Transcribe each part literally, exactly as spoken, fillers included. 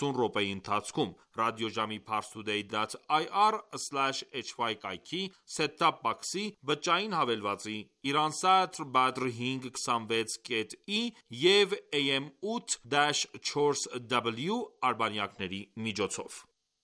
ութ րոպեի ընթացքում: Ռադիոժամի parstoday dot i r slash h y կայքի set-top box-ի բջջային հավելվածի, Irandsat Badr հինգ քսանվեց կետ ի և A M ութ չորս W արբանյակների միջոցով: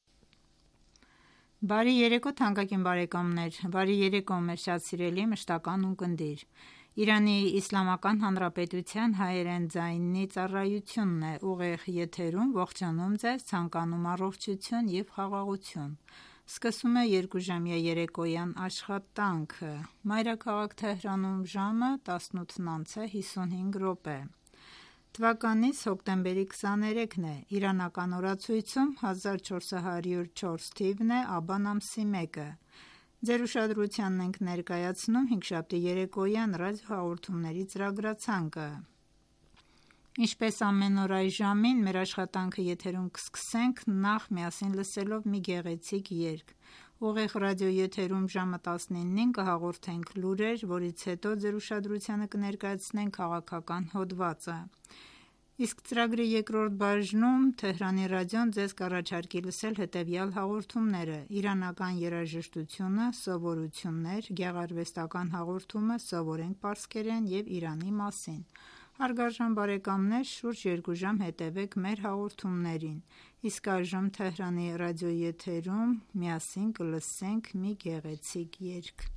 Բարի երեկո թանկագին բարեկամներ: Բարի երեկո մեր շատ սիրելի մշտական ունկնդիր: Իրանի Իսլամական Հանրապետության հայերեն ձայնի ծառայությունն է ուղիղ եթերում ողջունում ձեզ, ցանկանում առողջություն և խաղաղություն: Սկսում է երկուժամյա երեկոյան աշխատանքը: Մայրաքաղաք Թեհրանում ժամը տասնութն անց է հիսունհինգ րոպե: Թվականիս հոկտեմբերի քսաներեքն է: Իրանական օրացույցում հազար չորս հարյուր չորս թիվն է աբան ամսի մեկը: Ձեր ուշադրությանն ենք ներկայացնում հինգշաբթի երեկոյան ռադիոհաղորդումների ծրագրացանկը: Ինչպես ամեն օր այս ժամին մեր աշխատանքը եթերում կսկսենք նախ միասին լսելով մի գեղեցիկ երգ: Ուղիղ ռադիոեթերում ժամը տասնինին կհաղորդենք լուրեր, որից հետո ձեր ուշադրությանը կներկայացնենք քաղաքական հոդվածը: Իսկ ծրագրի երկրորդ բաժնում Թեհրանի ռադիոն ձեզ կառաջարկի լսել հետևյալ հաղորդումները: Իրանական երաժշտությունը, սովորություններ, գեղարվեստական հաղորդումը, սովորենք պարսկերեն և Իրանի մասին: Հարգարժան բարեկամներ շուրջ երկու ժամ հետևեք մեր հաղորդումներին: Իսկ այժմ Թեհրանի ռադիոեթերում միասին կլսենք մի գեղեցիկ երգ: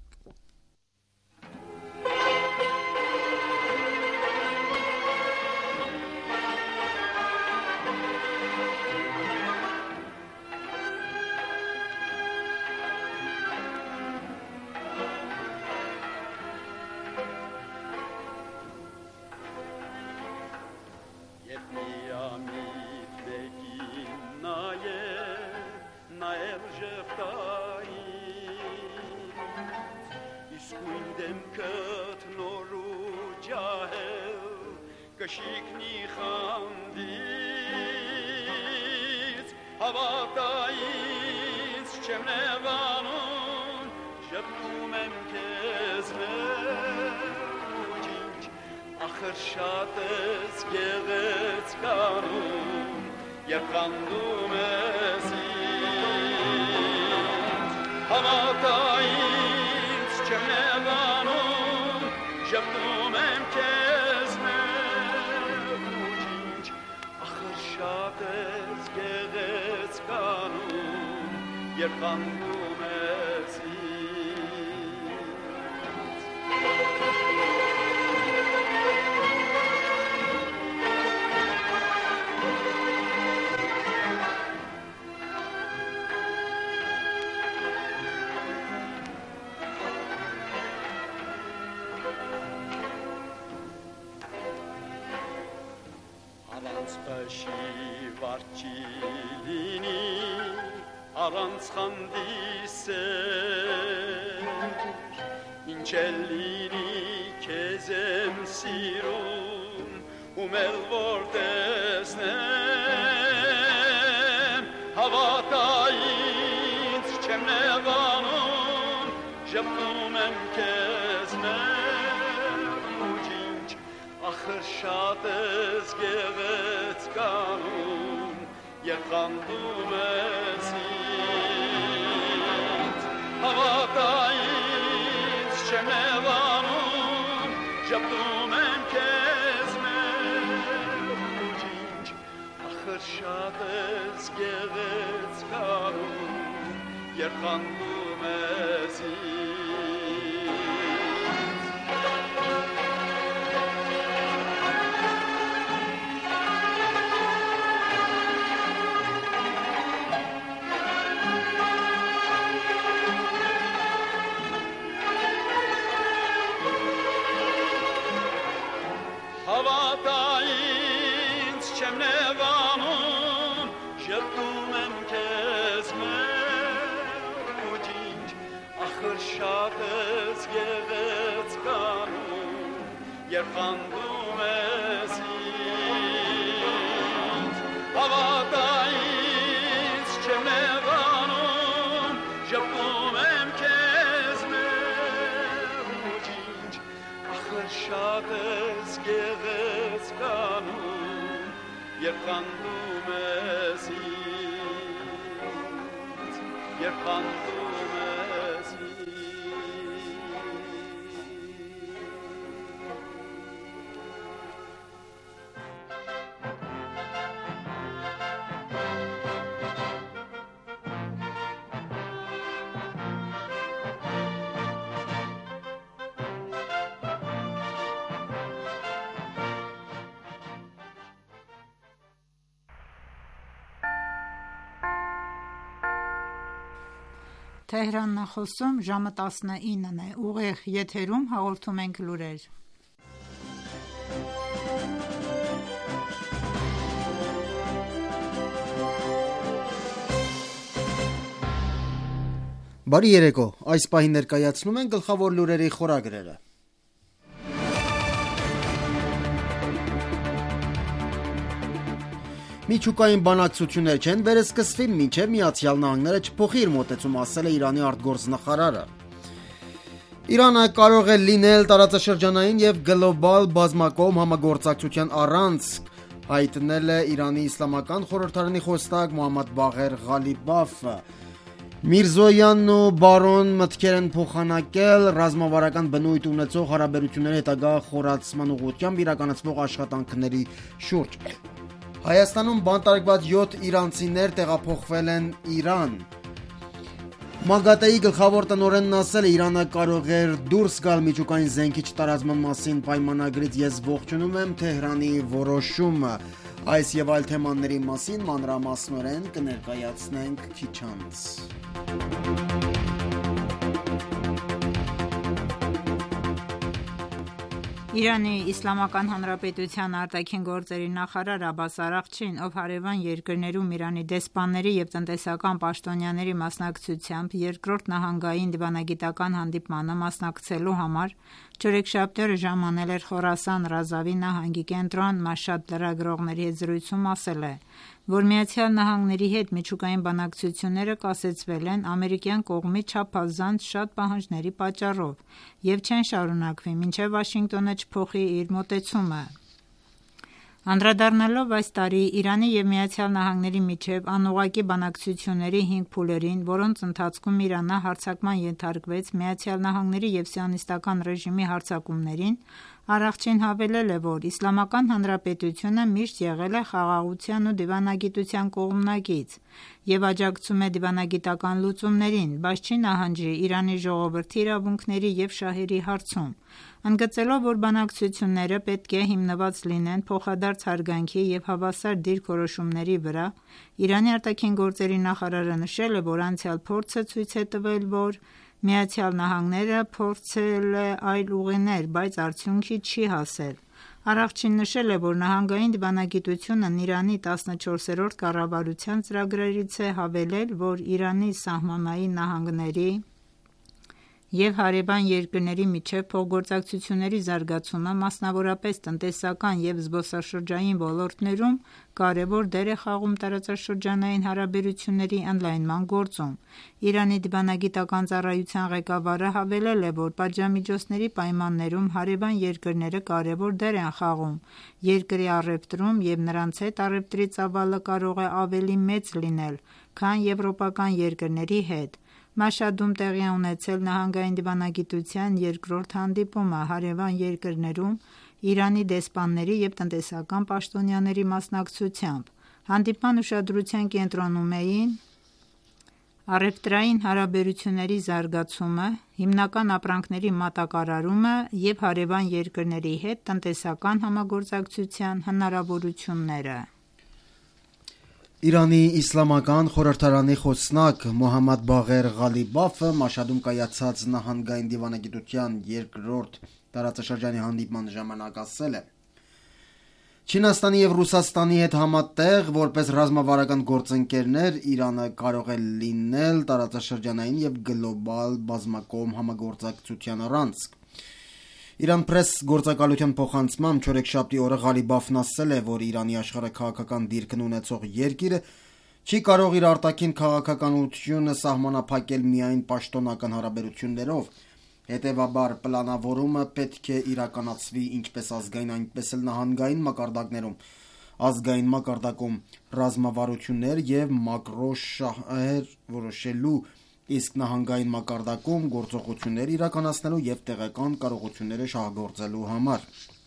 Կշիկնի խանդից հավատայից չեմ նեղանում շպնում եմ քեզ մեջինչ ախր շատ ես գեղեցկանում երբ խանդում ես ինձ հավատայից չեմ նեղանում շպնում եմ քեզ շատ ես գեղեցկանում երբ խանդում ես Առանց պաշի վարջի լինի, առանց խանդի սեր, ինչ էլ լինի քեզ եմ սիրում, ում էլ որ տեսնեմ, հավատա ինձ չեմ նեղանում, ժպտում եմ քեզ մեջինչ, ախր շատ ես գեղեցկանում երբ խանդում ես ինձ հավատա ինձ չեմ նեղանում ժպտում եմ քեզ մեջինչ ախր շատ ես գեղեցկանում երբ խանդում ես Հավատա ինձ չեմ նեղանում ժպտում եմ քեզ մեջինչ ախր շատ ես գեղեցկանում երբ խանդում ես ինձ հավատա ինձ չեմ նեղանում ժպտում եմ քեզ մեջինչ ախր շատ ես գեղեցկանում երբ խանդում ես երբ խանդում ես Թեհրանն է խոսում, ժամը տասնինն է, ուղիղ եթերում հաղորդում ենք լուրեր։ Բարի երեկո, այս պահին ներկայացնում են գլխավոր լուրերի խորագրերը։ Միջուկային բանակցություններ չեն վերսկսվի, մինչև Միացյալ Նահանգները չփոխի իր մոտեցումը, ասել է Իրանի արտգործնախարարը։ Իրանը կարող է լինել տարածաշրջանային եւ գլոբալ բազմակողմ համագործակցության առանցք, հայտնել է Իրանի իսլամական խորհրդարանի խոսնակ Մոհամմադ Բաղեր Ղալիբաֆը։ Միրզոյանն ու բարոն մտքեր են փոխանակել ռազմավարական բնույթ ունեցող հարաբերությունների հետագա խորացման ուղղությամբ իրականացվող աշխատանքների շուրջ։ Հայաստանում բանտարկված յոթ իրանցիներ տեղափոխվել են Իրան։ ՄԱԳԱՏԷ-ի գլխավոր տնօրենն ասել է, Իրանը կարող էր դուրս գալ միջուկային զենքի չտարածման մասին պայմանագրից, ես ողջունում եմ Թեհրանի որոշումը։ Այս եւ այլ թեմաների մասին մանրամասնորեն կներկայացնենք քիչ անց։ Իրանի Իսլամական Հանրապետության արտաքին գործերի նախարար Աբբաս Արաղչին, ով հարևան երկրներում Իրանի դեսպանների եւ տնտեսական պաշտոնյաների մասնակցությամբ երկրորդ նահանգային դիվանագիտական հանդիպմանը մասնակցելու համար չորեքշաբթի օրը ժամանել էր Խորասան Ռազավի նահանգի կենտրոն Մաշհադ լրագրողների հետ զրույցում, ասել է, որ Միացյալ Նահանգների հետ միջուկային բանակցությունները կասեցվել են ամերիկյան կողմի չափազանց շատ պահանջների պատճառով եւ չեն շարունակվի, մինչեւ Վաշինգտոնը չփոխի իր մոտեցումը։ Անդրադառնալով այս տարի Իրանի եւ Միացյալ Նահանգների միջև անուղղակի բանակցությունների հինգ փուլերին, որոնց ընթացքում Իրանը հարձակման ենթարկվեց Միացյալ Նահանգների եւ սիոնիստական ռեժիմի հարձակումներին, Արաղչին հավելել է, որ Իսլամական Հանրապետությունը միշտ եղել է խաղաղության ու դիվանագիտության կողմնակից եւ աջակցում է դիվանագիտական լուծումներին, բայց չի նահանջի Իրանի ժողովրդի իրավունքների եւ շահերի հարցում, ընդգծելով, որ բանակցությունները պետք է հիմնված լինեն փոխադարձ հարգանքի եւ հավասար դիրքորոշումների վրա։ Իրանի արտաքին գործերի նախարարը նշել է, որ անցյալ փորձը ցույց է տվել, որ Միացյալ Նահանգները փորձել է այլ ուղիներ, բայց արդյունքի չի հասել։ Արաղչին նշել է, որ նահանգային դիվանագիտությունն Իրանի տասնչորսերորդ կառավարության ծրագրերից է, հավելել, որ Իրանի սահմանային նահանգների եւ հարևան երկրների միջև փոխգործակցությունների զարգացումը, մասնավորապես տնտեսական եւ զբոսաշրջային ոլորտներում, կարևոր դեր է խաղում տարածաշրջանային հարաբերությունների ընդլայնման գործում։ Իրանի դիվանագիտական ծառայության ղեկավարը հավելել է, որ պատժամիջոցների պայմաններում հարևան երկրները կարևոր դեր են խաղում երկրի առևտրում եւ նրանց հետ առևտրի ծավալը կարող է ավելի մեծ լինել, քան եվրոպական երկրների հետ։ Մաշհադում տեղի է ունեցել նահանգային դիվանագիտության երկրորդ հանդիպումը հարևան երկրներում Իրանի դեսպանների եւ տնտեսական պաշտոնյաների մասնակցությամբ։ Հանդիպման ուշադրության կենտրոնում էին առևտրային հարաբերությունների զարգացումը, հիմնական ապրանքների մատակարարումը եւ հարևան երկրների հետ տնտեսական համագործակցության հնարավորությունները։ Իրանի իսլամական խորհրդարանի խոսնակ Մոհամմադ Բաղեր Ղալիբաֆը Մաշհադում կայացած նահանգային դիվանագիտության երկրորդ տարածաշրջանի հանդիպման ժամանակ ասել է. Չինաստանի եւ Ռուսաստանի հետ համատեղ որպես ռազմավարական գործընկերներ Իրանը կարող է լինել տարածաշրջանային եւ գլոբալ բազմակողմ համագործակցության առանցք։ Իրան պրես գործակալության փոխանցմամբ չորեքշաբթի օրը Ղալիբաֆն ասել է, որ Իրանի աշխարհաքաղաքական դիրքն ունեցող երկիրը չի կարող իր արտաքին քաղաքականությունը սահմանափակել միայն պաշտոնական հարաբերություններով, հետևաբար պլանավորումը պետք է իրականացվի ինչպես ազգային, այնպես էլ նահանգային մակարդակներում։ ազգային մակարդակում ռազմավարություններ եւ մակրոշահեր որոշելու, իսկ նահանգային մակարդակում գործողություններ իրականացնելու եւ տեղական կարողությունները շահագործելու համար։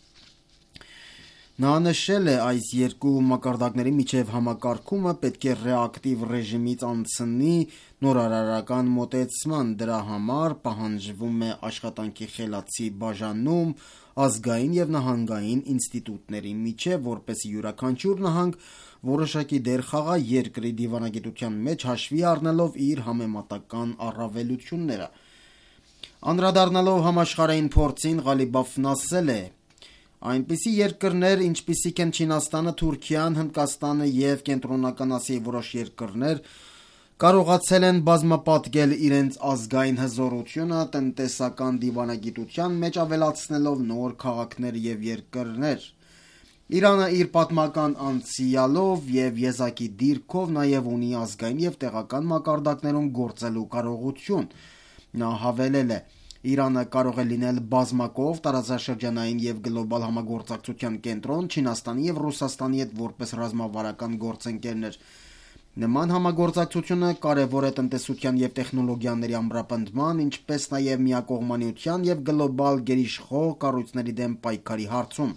Նա նշել է, այս երկու մակարդակների միջև համակարգումը պետք է ռեակտիվ ռեժիմից անցնի նորարարական մոտեցման, դրա համար պահանջվում է աշխատանքի խելացի բաժանում ազգային եւ նահանգային ինստիտուտների միջև, որպեսզի յուրաքանչյուր նահանգ որոշակի դեր խաղա երկրի դիվանագիտության մեջ, հաշվի առնելով իր համեմատական առավելությունները։ Անդրադառնալով համաշխարհային փորձին, Ղալիբաֆն ասել է. Այնպիսի երկրներ, ինչպիսիք են Չինաստանը, Թուրքիան, Հնդկաստանը եւ Կենտրոնական Ասիայի որոշ երկրներ, կարողացել են բազմապատկել իրենց ազգային հզորությունը տնտեսական դիվանագիտության մեջ, ավելացնելով նոր քաղաքներ եւ երկրներ։ Իրանը իր պատմական անցյալով եւ եզակի դիրքով նաեւ ունի ազգային եւ տեղական մակարդակներում գործելու կարողություն։ Նա հավելել է. Իրանը կարող է լինել բազմակով, տարածաշրջանային եւ գլոբալ համագործակցության կենտրոն Չինաստանի եւ Ռուսաստանի հետ որպես ռազմավարական գործընկերներ։ Նման համագործակցությունը կարևոր է տնտեսության եւ տեխնոլոգիաների ամրապնդման, ինչպես նաեւ միակողմանիության եւ գլոբալ գերիշխող կառույցների դեմ պայքարի հարցում։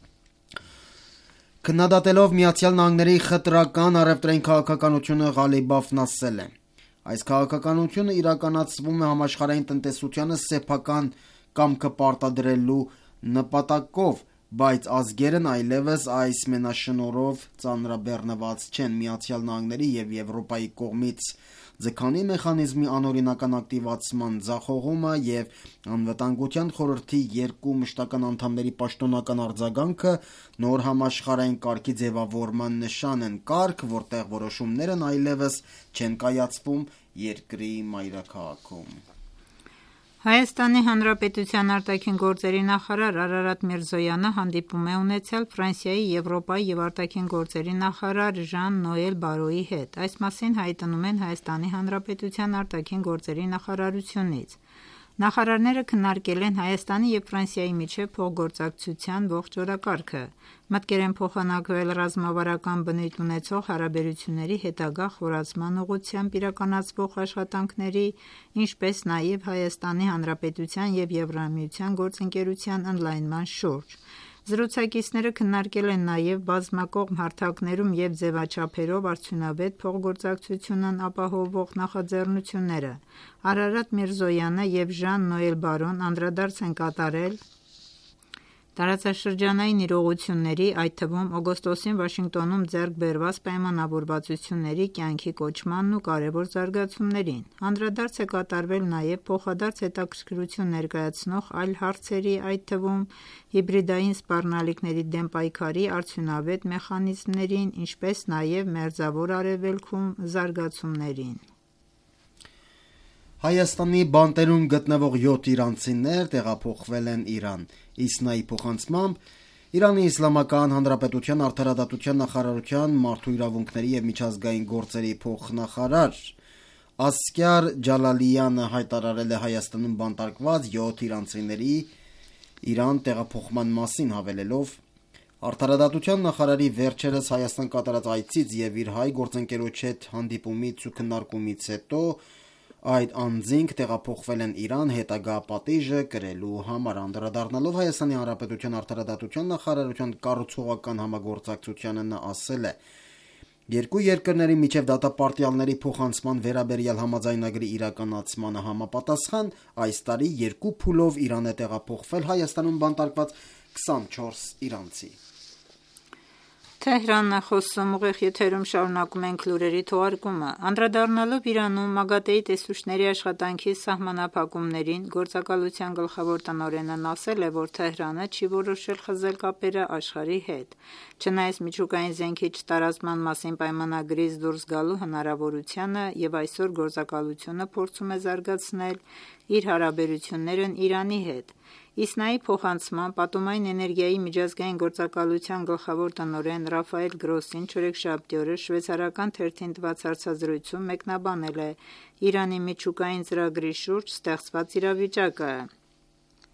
Քննադատելով Միացյալ Նահանգների խտրական առևտրային քաղաքականությունը, Ղալիբաֆն ասել է. Այս քաղաքականությունը իրականացվում է համաշխարհային տնտեսությանը սեփական կամքը պարտադրելու նպատակով, բայց ազգերն այլևս այս մենաշնորհով ծանրաբեռնված չեն։ Միացյալ Նահանգների եւ Եվրոպայի կողմից ձգանի մեխանիզմի անօրինական ակտիվացման ձախողումը եւ անվտանգության խորհրդի երկու մշտական անդամների պաշտոնական արձագանքը նոր համաշխարհային կարգի ձևավորման նշան են, կարգ, որտեղ որոշումներն այլևս չեն կայացվում երկրի մայրաքաղաքում։ Հայաստանի Հանրապետության արտաքին գործերի նախարար Արարատ Միրզոյանը հանդիպում է ունեցել Ֆրանսիայի Եվրոպայի եւ արտաքին գործերի նախարար Ժան-Նոել Բարոյի հետ։ Այս մասին հայտնում են Հայաստանի Հանրապետության արտաքին գործերի նախարարությունից։ Նախարարները քննարկել են Հայաստանի եւ Ֆրանսիայի միջև փոխգործակցության ողջ օրակարգը, մտկեր են փոխանակվել ռազմավարական բնույթ ունեցող հարաբերությունների հետագա խորացման ուղղությամբ իրականացվող աշխատանքների, ինչպես նաեւ Հայաստանի Հանրապետության եւ Եվրամիության գործընկերության ընդլայնման շուրջ։ Զրուցակիցները քննարկել են նաև բազմակողմ հարթակներում և ձևաչափերով արդյունավետ փոխգործակցությունն ապահովող նախաձեռնությունները։ Արարատ Միրզոյանը և Ժան-Նոել Բարոն անդրադարձ են կատարել տարածաշրջանային իրողությունների, այդ թվում օգոստոսին Վաշինգտոնում ձեռք բերված պայմանավորվածությունների կյանքի կոչմանն ու կարևոր զարգացումներին։ Անդրադարձ է կատարվել նաև փոխադարձ հետաքրքրություն ներկայացնող այլ հարցերի, այդ թվում հիբրիդային սպառնալիքների դեմ պայքարի արդյունավետ մեխանիզմներին, ինչպես նաև Մերձավոր Արևելքում զարգացումներին։ Հայաստանի բանտերում գտնվող յոթ իրանցիներ տեղափոխվել են Իրան։ Իսնայի փոխանցմամբ Իրանի Իսլամական Հանրապետության արդարադատության նախարարության մարդու իրավունքների եւ միջազգային գործերի փոխնախարար Ասկյար Ջալալյանը հայտարարել է Հայաստանում բանտարկված յոթ իրանցիների Իրան տեղափոխման մասին, հավելելով. Արդարադատության նախարարի վերջերս Հայաստան կատարած այցից եւ իր հայ գործընկերոջ հետ հանդիպումից ու քննարկումից հետո այդ անձինք տեղափոխվել են Իրան հետագա պատիժը կրելու համար։ Անդրադառնալով Հայաստանի Հանրապետության արդարադատության նախարարության կառուցողական համագործակցությանը, նա ասել է. Երկու երկրների միջև դատապարտյալների փոխանցման վերաբերյալ համաձայնագրի իրականացմանը համապատասխան այս տարի երկու փուլով Իրան է տեղափոխվել Հայաստանում բանտարկված քսանչորս իրանցի։ Թեհրանն է խոսում, ուղիղ եթերում շարունակում ենք լուրերի թողարկումը։ Անդրադառնալով Իրանում ՄԱԳԱՏԷ-ի տեսուչների աշխատանքի սահմանափակումներին, գործակալության գլխավոր տնօրենն ասել է, որ Թեհրանը չի որոշել խզել կապերը աշխարհի հետ։ Չնայած միջուկային զենքի չտարածման մասին պայմանագրից դուրս գալու հնարավորությանը եւ այսօր գործակալությունը փորձում է զարգացնել իր հարաբերություններն Իրանի հետ։ Իսնայի փոխանցման պատումային էներգիայի միջազգային գործակալության գլխավոր տնօրեն Ռաֆայել Գրոսին չորեքշաբթի օրը շվեյցարական թերթին տված հարցազրույցում մեկնաբանել է Իրանի միջուկային ծրագրի շուրջ ստեղծված իրավիճակը։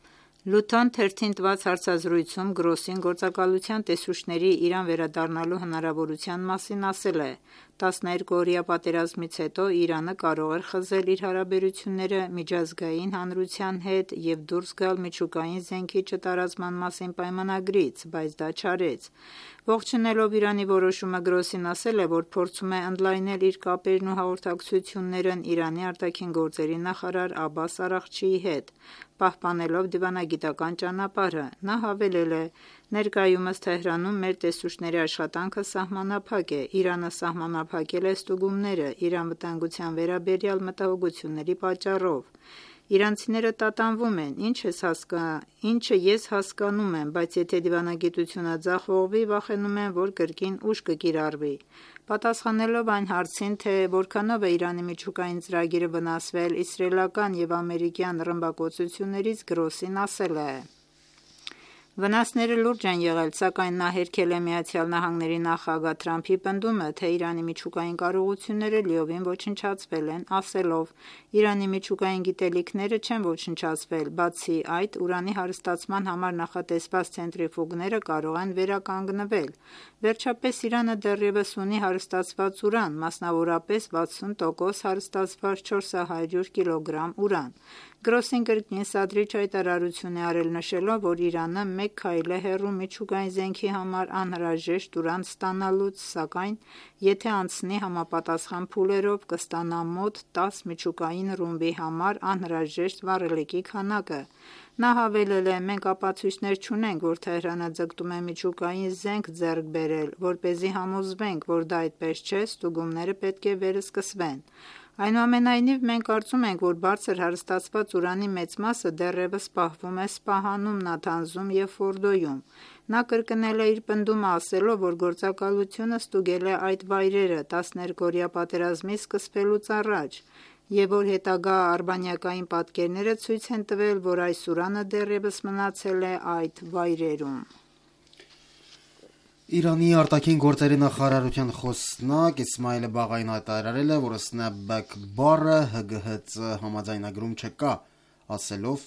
Լութոն թերթին տված հարցազրույցում Գրոսին գործակալության տեսուչների Իրան վերադառնալու հնարավորության մասին ասել է. տասներկուօրյա պատերազմից հետո Իրանը կարող էր խզել իր հարաբերությունները միջազգային հանրության հետ և դուրս գալ միջուկային զենքի չտարածման մասին պայմանագրից, բայց դա չարեց: Ողջունելով Իրանի որոշումը Գրոսին ասել է, որ փորձում է ընդլայնել իր կապերն ու հաղորդակցություններն Իրանի արտաքին գործերի նախարար Աբբաս Արաղչիի հետ, պահպանելով դիվանագիտական ճանապարհը: Նա հավելել է. «Ներկայումս Թեհրանում մեր տեսուչների աշխատանքը սահմանափակ է: Իրանը սահմանափակել է ստուգումները իր անվտանգության վերաբերյալ մտահոգությունների պատճառով: Իրանցիները տատանվում են, ինչը ես հասկանում եմ, բայց եթե դիվանագիտությունը ձախողվի, վախենում եմ, որ կրկին ուժ կկիրառվի»: Պատասխանելով այն հարցին, թե որքանով է Իրանի միջուկային ծրագիրը վնասվել իսրայելական և ամերիկյան ռմբակոծություններից, Գրոսին ասել է. «Վնասները լուրջ են եղել, սակայն նա հերքել է ԱՄՆ նախագահ Թրամփի պնդումը, թե Իրանի միջուկային կարողությունները լիովին ոչնչացվել են, ասելով. «Իրանի միջուկային գիտելիքները չեն ոչնչացվել, բացի այդ, ուրանի հարստացման համար նախատեսված ցենտրիֆուգները կարող են վերականգնվել: Վերջապես Իրանը դեռևս ունի հարստացված ուրան, մասնավորապես վաթսուն տոկոս հարստացված չորս կիլոգրամ ուրան»: Գրոսին կրկին սադրիչ հայտարարություն է արել, նշելով, որ Իրանը մեկ քայլ է հեռու միջուկային զենքի համար անհրաժեշտ ուրան ստանալուց, սակայն եթե անցնի համապատասխան փուլերով, կստանա մոտ տաս միջուկային ռումբի համար անհրաժեշտ վառելիքի քանակը: Նա հավելել է. «Մենք ապացույցներ չունենք, որ Թեհրանը ձգտում է միջուկային զենք ձեռք բերել: Որպեսզի համոզվենք, որ դա այդպես չէ, ստուգումները պետք է վերսկսվեն: Այնուամենայնիվ, մենք կարծում ենք, որ բարձր հարստացված ուրանի մեծ մասը դեռևս պահվում է Սպահանում, Նաթանզում և Ֆորդոյում»: Նա կրկնել է իր պնդումը, ասելով, որ գործակալությունը ստուգել է այդ վայրերը տասներկուօրյա պատերազմի սկսվելուց առաջ և որ հետագա արբանյակային պատկերները ցույց են տվել, որ այս ուրանը դեռևս մնացել է այդ վայրերում: Իրանի արտաքին գործերի նախարարության խոսնակ Իսմայել Բաղային հայտարարել է, որ Snapback բառը Հ G H C համաձայնագրում չկա, ասելով.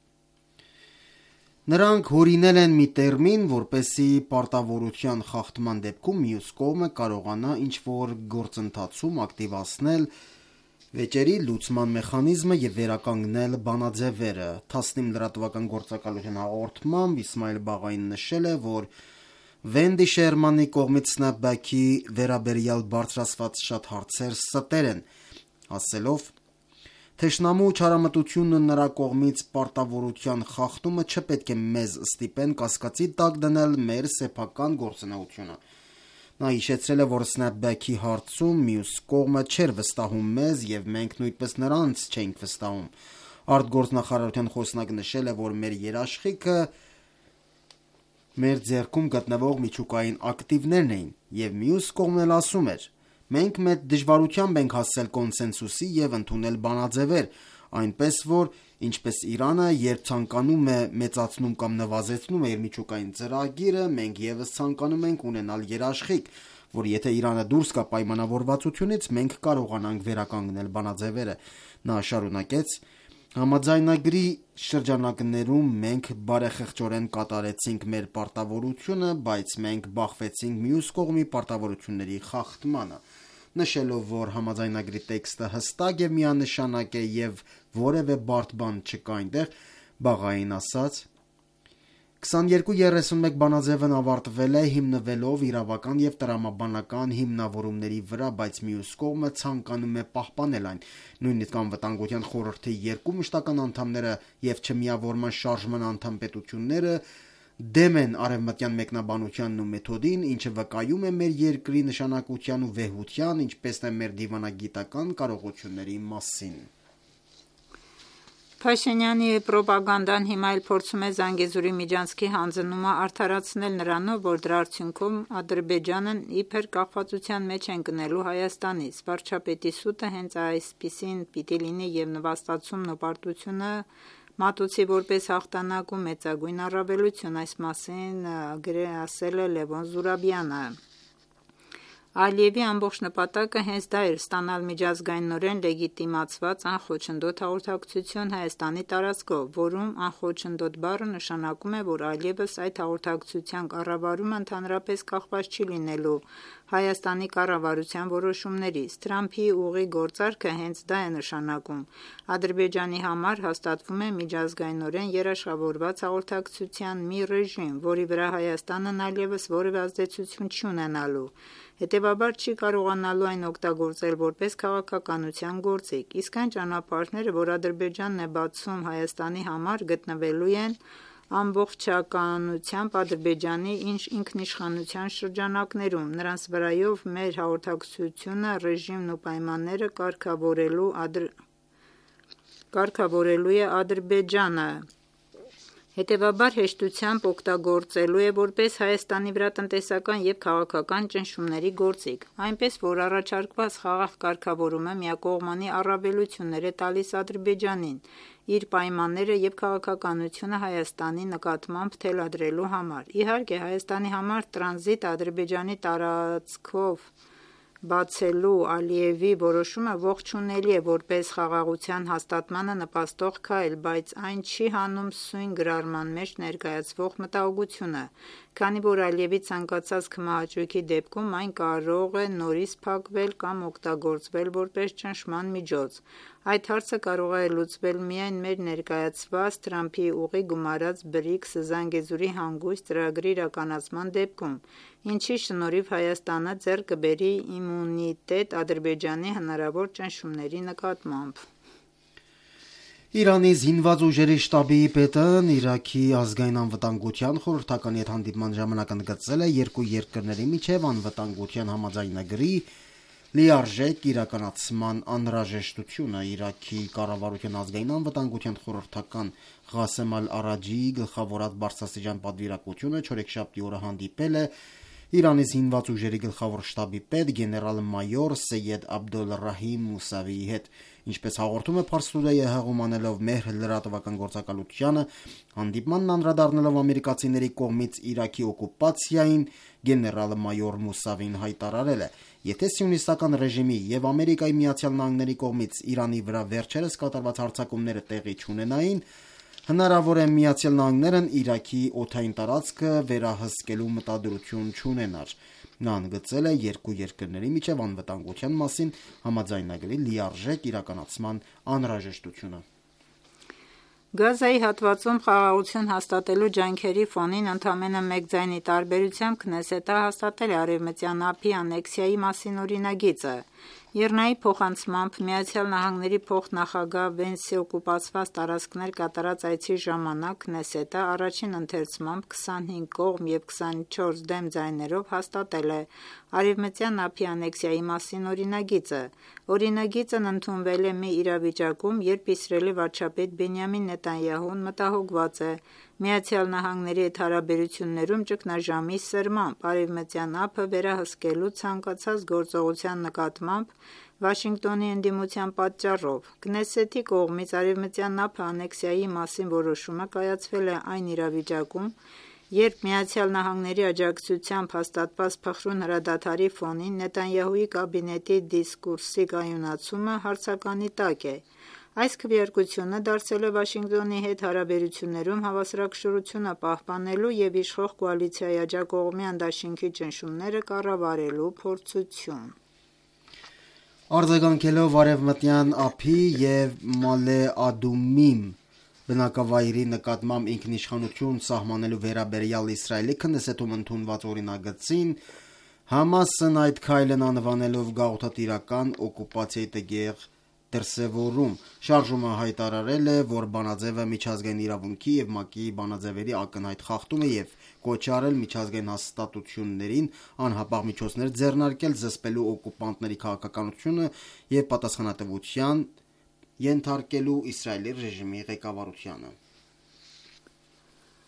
«Նրանք հորինել են մի տերմին, որպեսզի պարտավորության խախտման դեպքում մյուս կողմը կարողանա ինչ-որ գործընթացում ակտիվացնել վեճերի լուծման մեխանիզմը և վերականգնել բանաձևերը»: Թասնիմ լրատվական գործակալության հաղորդմամբ Իսմայել Բաղային նշել է, որ Վենդի Շերմանի կողմից Snapback-ի վերաբերյալ բարձրացված շատ հարցեր ստեր են, ասելով. «Թշնամու չարամտությունն ու նրա կողմից պարտավորության խախտումը չպետք է մեզ ստիպեն կասկածի տակ դնել մեր սեփական գործունեությունը»: Նա հիշեցրել է, որ Snapback-ի հարցում մյուս կողմը չէր վստահում մեզ և մենք նույնպես նրանց չէինք վստահում: Արտգործնախարարության խոսնակը նշել է, որ մեր երաշխիքը մեր ձեռքում գտնվող միջուկային ակտիվներն էին, և մյուս կողմն էլ ասում էր. «Մենք մեծ դժվարությամբ ենք հասել կոնսենսուսի և ընդունել բանաձևեր, այնպես որ ինչպես Իրանը երբ ցանկանում է մեծացնում կամ նվազեցնում է իր միջուկային ծրագիրը, մենք ևս ցանկանում ենք ունենալ երաշխիք, որ եթե Իրանը դուրս գա պայմանավորվածությունից, մենք կարողանանք վերականգնել բանաձևերը»: Նա շարունակեց. «Համաձայնագրի շրջանակներում մենք բարեխղճորեն կատարեցինք մեր պարտավորությունը, բայց մենք բախվեցինք մյուս կողմի պարտավորությունների խախտմանը»: Նշելով, որ համաձայնագրի տեքստը հստակ և միանշանակ է և որևէ բարդ բան չկա այնտեղ, Բաղային ասաց. «քսաներկու երեսունմեկ բանաձևն ավարտվել է հիմնվելով իրավական և տրամաբանական հիմնավորումների վրա, բայց մյուս կողմը ցանկանում է պահպանել այն: Նույնիսկ Անվտանգության խորհրդի երկու մշտական անդամները և Չմիավորման շարժման անդամ պետությունները դեմ են արևմտյան մեկնաբանությանն ու մեթոդին, ինչը վկայում է մեր երկրի նշանակության ու վեհության, ինչպես նաև մեր դիվանագիտական կարողությունների մասին»: Փաշինյանի պրոպագանդան հիմա էլ փորձում է Զանգեզուրի միջանցքի հանձնումը արդարացնել նրանով, որ դրա արդյունքում Ադրբեջանն իբր կախվածության մեջ է ընկնելու Հայաստանից: Վարչապետի սուտը հենց այսպիսին պիտի լինի և նվաստացումն ու պարտությունը մատուցի որպես հաղթանակ ու մեծագույն առավելություն: Այս մասին ասել է Լևոն Զուրաբյանը: Ալիևի ամբողջ նպատակը հենց դա էր՝ ստանալ միջազգայինորեն լեգիտիմացված անխոչնդոտ հաղորդակցություն Հայաստանի տարածքով, որում անխոչնդոտ բառը նշանակում է, որ այլևս այդ հաղորդակցության կառավարումը ընդհանրապես կախված չի լինելու Հայաստանի կառավարության որոշումներից։ Թրամփի ուղիղ գործարքը հենց դա է նշանակում։ Ադրբեջանի համար հաստատվում է միջազգայինորեն երաշխավորված հաղորդակցության մի ռեժիմ, որի վրա Հայաստանն այլևս որևէ ազդեցություն չի ունենալու, հետևաբար չի կարողանալու այն օգտագործել որպես քաղաքականության գործիք, իսկ այն ճանապարհները, որ Ադրբեջանն է բացում Հայաստանի համար, գտնվելու են ամբողջականությամբ Ադրբեջանի ինքնիշխանության շրջանակներում, նրանց վրայով մեր հաղորդակցությունը, ռեժիմն ու պայմանները կարգավորելու ադր... կարգավորելու է Ադրբեջանը, հետևաբար հեշտությամբ օգտագործելու է որպես Հայաստանի վրա տնտեսական և քաղաքական ճնշումների գործիք, այնպես որ առաջարկված խաղաղ կարգավորումը միակողմանի առավելություններ է տալիս Ադրբեջանին իր պայմանները և քաղաքականությունը Հայաստանի նկատմամբ թելադրելու համար։ Իհարկե, Հայաստանի համար տրանզիտ Ադրբեջանի տարածքով բացելու Ալիևի որոշումը ողջունելի է որպես խաղաղության հաստատմանը նպաստող քայլ, բայց այն չի հանում սույն գրառման մեջ ներկայացվող մտահոգությունը, քանի որ Ալիևի ցանկացած քմահաճույքի դեպքում այն կարող է նորից փակվել կամ օգտագործվել որպես ճնշման միջոց։ Այդ հարցը կարող է լուծվել միայն մեր ներկայացված Թրամփի ուղիղ գումարած բրիքս Զանգեզուրի հանգույց ծրագրի իրականացման դեպքում, ինչի շնորհիվ Հայաստանը ձեռք կբերի իմունիտետ Ադրբեջանի հնարավոր ճնշումների նկատմամբ։ Իրանի զինված ուժերի շտաբի պետն Իրաքի ազգային անվտանգության խորհրդականի հետ հանդիպման ժամանակ ընդգծել է երկու երկրների միջև անվտանգության համաձայնագրի լիարժեք իրականացման անհրաժեշտությունը։ Իրաքի կառավարության ազգային անվտանգության խորհրդական Ղասեմ Ալ-Արաջիի գլխավորած բարձրաստիճան պատվիրակությունը չորեքշաբթի օրը հանդիպել է Իրանի զինված ուժերի գլխավոր շտաբի պետ գեներալ-մայոր Սեյեդ Աբդոլռահիմ Մուսավիի հետ։ Ինչպես հաղորդում է Փարս Տուդեյը հղում անելով մեր լրատվական գործակալությանը, հանդիպմանն անդրադառնալով ամերիկացիների կողմից Իրաքի օկուպացիային, գեներալ-մայոր Մուսավին հայտարարել է. «Եթե սիոնիստական ռեժիմի և Ամերիկայի Միացյալ Նահանգների կողմից Իրանի վրա վերջերս կատարված հարձակումները տեղի չունենային, հնարավոր է Միացյալ Նահանգներն Իրաքի օդային տարածքը վերահսկելու մտադրություն չունենար»։ Նա ընդգծել է երկու երկրների միջև անվտանգության մասին համաձայնագրի լիարժեք իրականացման անհրաժեշտությունը։ Գազայի հատվածում խաղաղություն հաստատելու ջանքերի ֆոնին ընդամենը մեկ ձայնի տարբերությամբ Քնեսետը հաստատել է Արևմտյան ափի անեքսիայի մասին օրինագիծը։ Եռնայի փոխանցմամբ Միացյալ Նահանգների փոխնախագահ Վենսի օկուպացված տարածքներ կատարած այցի ժամանակ Քնեսետը առաջին ընթերցմամբ քսանհինգ կողմ և քսանչորս դեմ ձայներով հաստատել է Արևմտյան ափի անեքսիայի մասին օրինագիծը։ Օրինագիծն ընդունվել է մի իրավիճակում, երբ Իսրայելի վարչապետ Բենյամին Նեթանյահուն մտահոգված է Միացյալ Նահանգների հետ հարաբերություններում ճգնաժամի սրմամբ Արևմտյան ափը վերահսկելու ցանկացած գործողության նկատմամբ Վաշինգտոնի ընդդիմության պատճառով։ Քնեսետի կողմից Արևմտյան ափը անեքսիայի մասին որոշումը կայացվել է այն իրավիճակում, երբ Միացյալ Նահանգների աջակցությամբ հաստատված փխրուն հրադադարի ֆոնին Նեթանյահուի կաբինետի դիսկուրսի կայունացումը հարցականի տակ է։ Այս քվեարկությունը դարձել է Վաշինգտոնի հետ հարաբերություններում հավասարակշռությունը պահպանելու և իշխող կոալիցիայի աջակողմյան դաշինքի ճնշումները կառավարելու փորձություն։ Արձագանքելով Արևմտյան ափի և Մալե Ադումիմ բնակավայրի նկատմամբ ինքնիշխանություն սահմանելու վերաբերյալ Իսրայելի Քնեսետում ընդունված օրինագծին, Համասն այդ քայլն անվանելով գաղութատիրական օկուպացիայի տգեղ դրսևորում, շարժումը հայտարարել է, որ բանաձևը միջազգային իրավունքի և ՄԱԿ-ի բանաձևերի ակնհայտ խախտում է և կոչ է արել միջազգային հաստատություններին անհապաղ միջոցներ ձեռնարկել զսպելու օկուպանտների քաղաքականությունը և պատասխանատվության ենթարկելու Իսրայելի ռեժիմի ղեկավարությանը։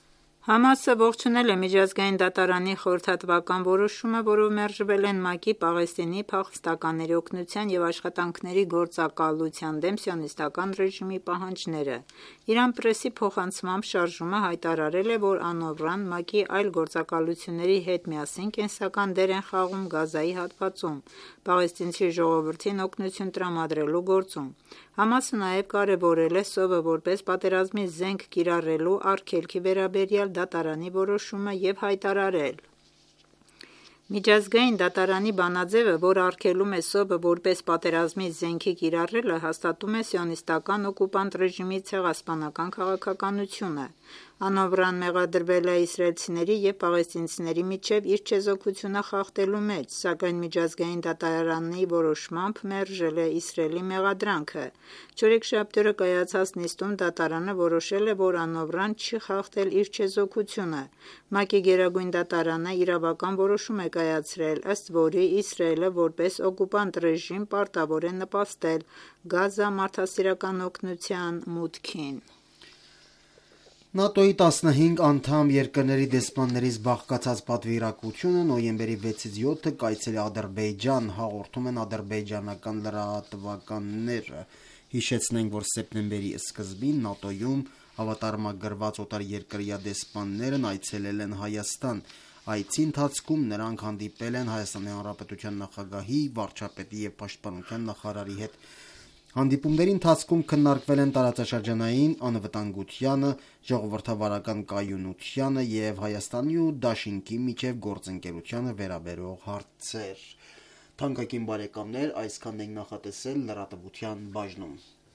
Համասը ողջունել է միջազգային դատարանի խորհրդատվական որոշումը, որով մերժվել են ՄԱԿ-ի Պաղեստինի փախստականների օգնության և աշխատանքների գործակալության դեմ սիոնիստական ռեժիմի պահանջները։ Իրան պրեսի փոխանցմամբ շարժումը հայտարարել է, որ անօրան ՄԱԿ-ի այլ գործակալությունների հետ միասին կենսական դեր են խաղում Գազայի հատվածում պաղեստինցի ժողովրդին օգնություն տրամադրելու գործում։ Համասը նաև կարևորել է սովը որպես պատերազմի զենք կիրառելու արգելքի վերաբերյալ դատարանի որոշումը և հայտարարել. Միջազգային դատարանի բանաձևը, որ արգելում է սովը որպես պատերազմի զենքի կիրառելը, հաստատում է սիոնիստական օկուպանտ ռեժիմի ցեղասպանական քաղաքականությունը։ Անօրան մեղադրվել է իսրայելցիների և պաղեստինցիների միջև իր չեզոքությունը խախտելու մեջ, սակայն միջազգային դատարանի որոշմամբ մերժել է Իսրայելի մեղադրանքը։ Չորեքշաբթի օրը կայացած նիստում դատարանը որոշել է, որ անօրան չի խախտել իր չեզոքությունը։ ՄԱԿ-ի Գերագույն դատարանը իրավական որոշում է կայացրել, ըստ որի Իսրայելը որպես օկուպանտ ռեժիմ պարտավոր է նպաստել Գազա մարդասիրական օգնության մուտքին։ ՆԱՏՕ-ի տասնհինգ անդամ երկրների դեսպաններից բաղկացած պատվիրակությունը նոյեմբերի վեցից յոթը կայցելի Ադրբեջան, հաղորդում են ադրբեջանական լրատվականները։ Հիշեցնենք, որ սեպտեմբերի սկզբին ՆԱՏՕ-ում հավատարմագրված օտարերկրյա դեսպաններն այցելել են Հայաստան։ Այցի ընթացքում նրանք հանդիպել են Հայաստանի Հանրապետության նախագահի, վարչապետի և պաշտպանության նախարարի հետ։ Հանդիպումների ընթացքում քննարկվել են տարածաշրջանային անվտանգությանը, ժողովրդավարական կայունությանը և Հայաստանի ու Դաշինքի միջև գործընկերությանը վերաբերող հարցեր։ Թանկագին բարեկամներ, այսքանն ենք նախատեսել լրատվության բաժնում։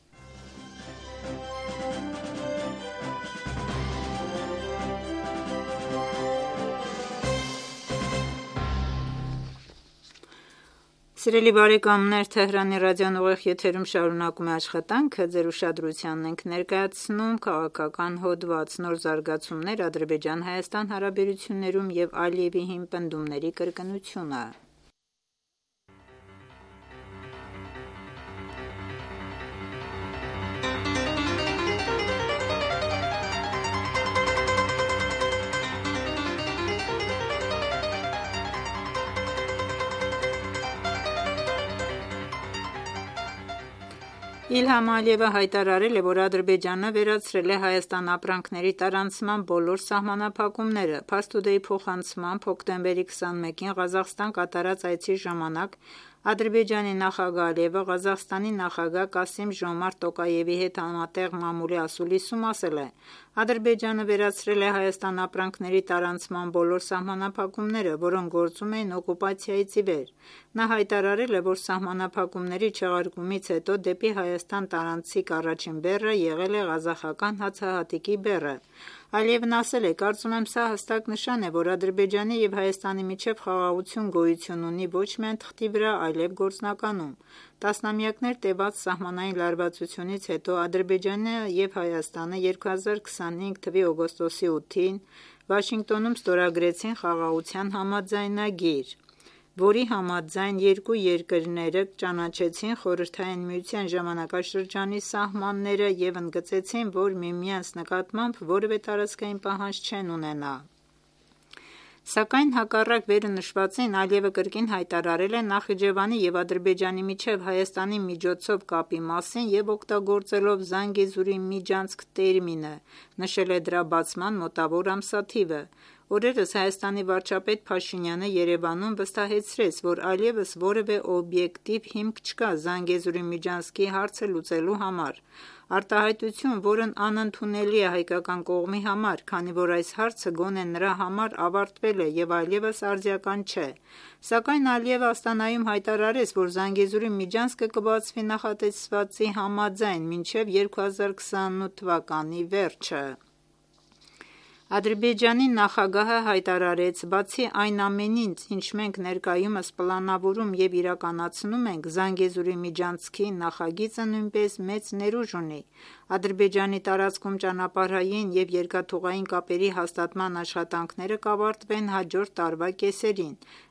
Սիրելի բարեկամներ, Թեհրանի ռադիոն ուղիղ եթերում շարունակում է աշխատանքը, ձեր ուշադրությանն ենք ներկայացնում քաղաքական հոդված՝ նոր զարգացումներ Ադրբեջան-Հայաստան հարաբերություններում և Ալիևի հին պնդումների կրկնությունը։ Իլհամ Ալիևը հայտարարել է, որ Ադրբեջանը վերացրել է Հայաստան ապրանքների տարանցման բոլոր սահմանափակումները։ Փարս Թուդեյի փոխանցմամբ հոկտեմբերի քսանմեկին Ղազախստան կատարած այցի ժամանակ Ադրբեջանի նախագահ Ալիևը Ղազախստանի նախագահ Կասիմ-Ժոմարտ Տոկաևի հետ համատեղ մամուլի ասուլիսում ասել է. «Ադրբեջանը վերացրել է Հայաստան ապրանքների տարանցման բոլոր սահմանափակումները, որոնք գործում էին օկուպացիայից ի վեր»։ Նա հայտարարել է, որ սահմանափակումների չեղարկումից հետո դեպի Հայաստան տարանցիկ առաջին բեռը եղել է ղազախական հացահատիկի բեռը։ Ալիևն ասել է. «Կարծում եմ, սա հստակ նշան է, որ Ադրբեջանի և Հայաստանի միջև խաղաղություն գոյություն ունի ոչ միայն թղթի վրա, այլև գործնականում»։ Տասնամյակներ տևած սահմանային լարվածությունից հետո Ադրբեջանը և Հայաստանը երկու հազար քսանհինգ թվականի օգոստոսի ութին Վաշինգտոնում ստորագրեցին խաղաղության համաձայնագիր, որի համաձայն երկու երկրները ճանաչեցին Խորհրդային Միության ժամանակաշրջանի սահմանները և ընդգծեցին, որ միմյանց նկատմամբ որևէ տարածքային պահանջ չեն ունենա։ Սակայն հակառակ վերը նշվածին, Ալիևը կրկին հայտարարել է Նախիջևանի և Ադրբեջանի միջև Հայաստանի միջոցով կապի մասին և օգտագործելով «Զանգեզուրի միջանցք» տերմինը, նշել է դրա բացման մոտավոր ամսաթիվը։ Օրերս Հայաստանի վարչապետ Փաշինյանը Երևանում վստահեցրեց, որ այլևս որևէ օբյեկտիվ հիմք չկա Զանգեզուրի միջանցքի հարցը լուծելու համար։ Արտահայտություն, որն անընդունելի է հայկական կողմի համար, քանի որ այս հարցը գոնե նրա համար ավարտվել է և այլևս արդիական չէ։ Սակայն Ալիևը Աստանայում հայտարարեց, որ Զանգեզուրի միջանցքը կբացվի նախատեսվածի համաձայն մինչև երկու հազար քսանութ թվականի վերջը։ Ադրբեջանի նախագահը հայտարարեց. «Բացի այն ամենից, ինչ մենք ներկայումս պլանավորում և իրականացնում ենք, Զանգեզուրի միջանցքի նախագիծը նույնպես մեծ ներուժ ունի։ Ադրբեջանի տարածքում ճանապարհային և երկաթուղային կապերի հաստատման աշխատանքները կավարտվեն հաջորդ տարվա կեսերին։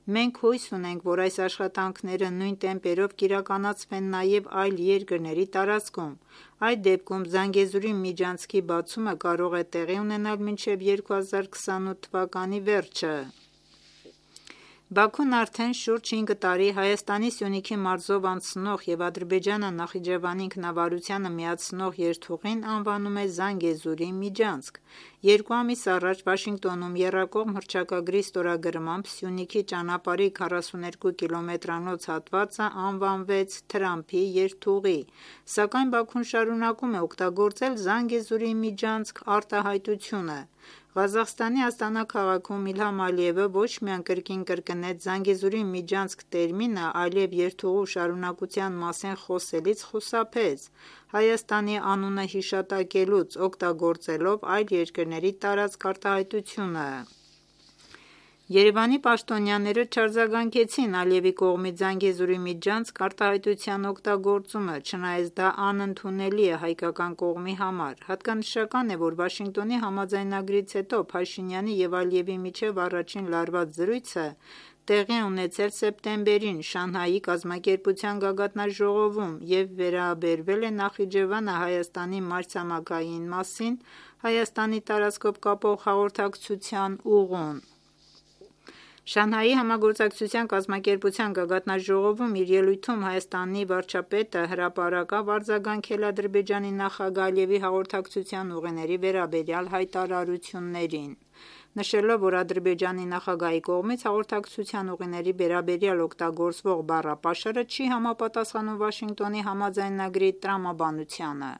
Մենք հույս ունենք, որ այս աշխատանքները նույն տեմպերով կիրականացվեն նաև այլ երկրների տարածքում։ Այդ դեպքում Զանգեզուրի միջանցքի բացումը կարող է տեղի ունենալ մինչև երկու հազար քսանութ թվականի վերջը։ Բաքուն արդեն շուրջ հինգ տարի Հայաստանի Սյունիքի մարզով անցնող և Ադրբեջանը Նախիջևանի ինքնավարությանը միացնող երթուղին անվանում է Զանգեզուրի միջանցք։ Երկու ամիս առաջ Վաշինգտոնում եռակողմ հռչակագրի ստորագրմամբ Սյունիքի ճանապարհի քառասուներկու կիլոմետրանոց հատվածը անվանվեց Թրամփի երթուղի, սակայն Բաքուն շարունակում է օգտագործել Զանգեզուրի միջանցք արտահայտությունը։ Ղազախստանի Աստանա քաղաքում Իլհամ Ալիևը ոչ միայն կրկին կրկնեց Զանգեզուրի միջանցք տերմինը, այլև երթուղու շարունակության մասին խոսելիս խուսափեց Հայաստանի անունը հիշատակելուց, օգտագործելով այլ երկրների տարածք արտահայտությունը։ Երևանի պաշտոնյաները չարձագանքեցին Ալիևի կողմից Զանգեզուրի միջանցք արտահայտության օգտագործումը, չնայած դա անընդունելի է հայկական կողմի համար։ Հատկանշական է, որ Վաշինգտոնի համաձայնագրից հետո Փաշինյանի և Ալիևի միջև առաջին լարված զրույցը տեղի է ունեցել սեպտեմբերին Շանհայի կազմակերպության գագաթնաժողովում և վերաբերվել է Նախիջևանը Հայաստանի մայրցամաքային մասին Հայաստանի տարածքով կապող հաղորդակցության ուղուն։ Շանհայի համագործակցության կազմակերպության գագաթնաժողովում իր ելույթում Հայաստանի վարչապետը հրապարակավ արձագանքել Ադրբեջանի նախագահ Ալիևի հաղորդակցության ուղիների վերաբերյալ հայտարարություններին, նշելով, որ Ադրբեջանի նախագահի կողմից հաղորդակցության ուղիների վերաբերյալ օգտագործվող բառապաշարը չի համապատասխանում Վաշինգտոնի համաձայնագրի տրամաբանությանը։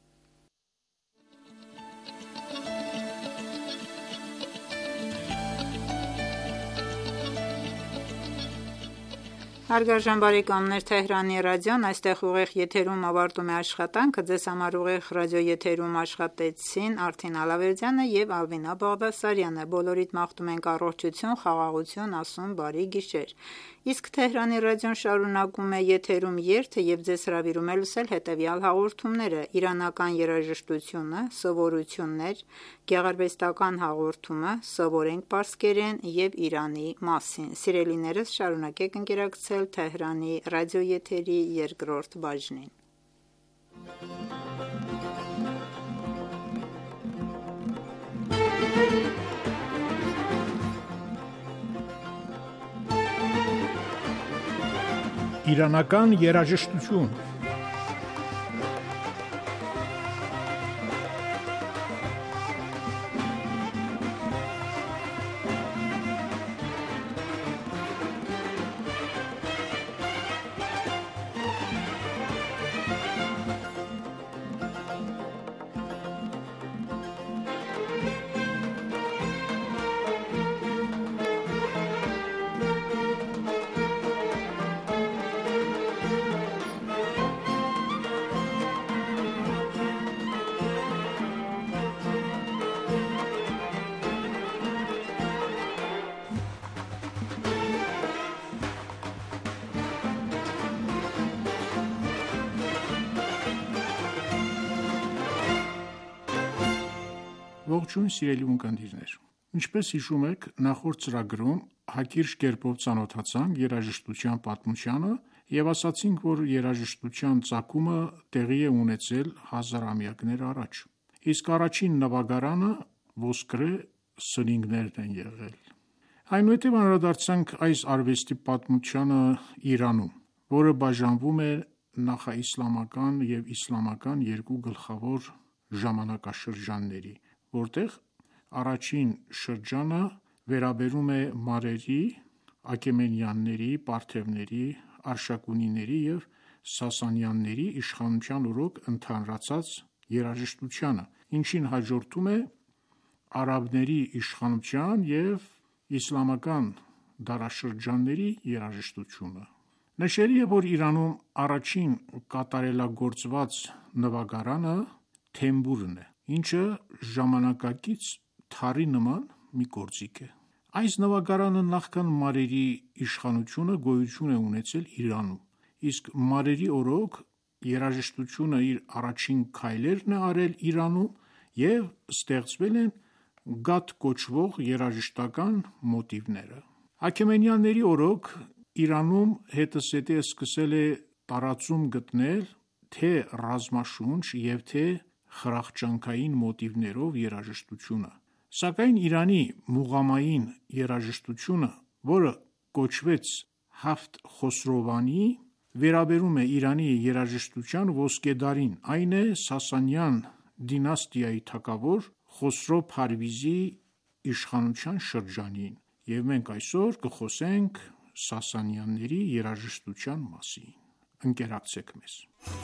Հարգարժան բարեկամներ, Թեհրանի ռադիոն այստեղ ուղիղ եթերում ավարտում է աշխատանքը։ Ձեզ համար ուղիղ ռադիոեթերում աշխատեցին Արթին Ալավերդյանը և Ալվինա Բաղդասարյանը։ Բոլորիդ մաղթում ենք առողջություն, խաղաղություն, ասում բարի գիշեր։ Իսկ Թեհրանի ռադիոն շարունակում է եթերում երթը և ձեզ հրավիրում է լսել հետևյալ հաղորդումները՝ իրանական երաժշտությունը, սովորություններ, գեղարվեստական հաղորդումը, սովորենք պարսկերեն և Իրանի մասին։ Սիրելիներս, շարունակեք ընկերակցել Թեհրանի ռադիոեթերի երկրորդ բաժնին։ Իրանական երաժշտություն։ Ողջույն սիրելի ունկնդիրներ։ Ինչպես հիշում եք, նախորդ ծրագրում հակիրճ կերպով ծանոթացանք երաժշտության պատմությանը և ասացինք, որ երաժշտության ծագումը տեղի է ունեցել հազարամյակներ առաջ։ Իսկ առաջին նվագարանը ոսկրե սնինգներն են եղել։ Այնուհետև անդրադարձանք այս արվեստի պատմությանը Իրանում, որը բաժանվում է նախաիսլամական և իսլամական երկու գլխավոր ժամանակաշրջանների, որտեղ առաջին շրջանը վերաբերում է մարերի, աքեմենյանների, պարթևների, արշակունիների և սասանյանների իշխանության օրոք ընդհանրացած երաժշտությանը, ինչին հաջորդում է արաբների իշխանության և իսլամական դարաշրջանների երաժշտությունը։ Նշելի է, որ Իրանում առաջին կատարելագործված նվագարանը թեմբուրն է, ինչը ժամանակակից թարի նման մի գործիք է։ Այս նվագարանը նախքան մարերի իշխանությունը գոյություն է ունեցել Իրանում, իսկ մարերի օրոք երաժշտությունը իր առաջին քայլերն է արել Իրանում և ստեղծվել են գաթ կոչվող երաժշտական մոտիվները։ Աքեմենյանների օրոք Իրանում հետզհետե սկսել է տարածում գտնել թե ռազմաշունչ և թե խրախճանքային մոտիվներով երաժշտությունը, սակայն Իրանի մուղամային երաժշտությունը, որը կոչվեց Հաֆթ Խոսրովանի, վերաբերում է Իրանի երաժշտության ոսկեդարին, այն է Սասանյան դինաստիայի թագավոր Խոսրո Փարվիզի իշխանության շրջանին, և մենք այսօր կխոսենք Սասանյանների երաժշտության մասին։ Ընկերակցեք մեզ։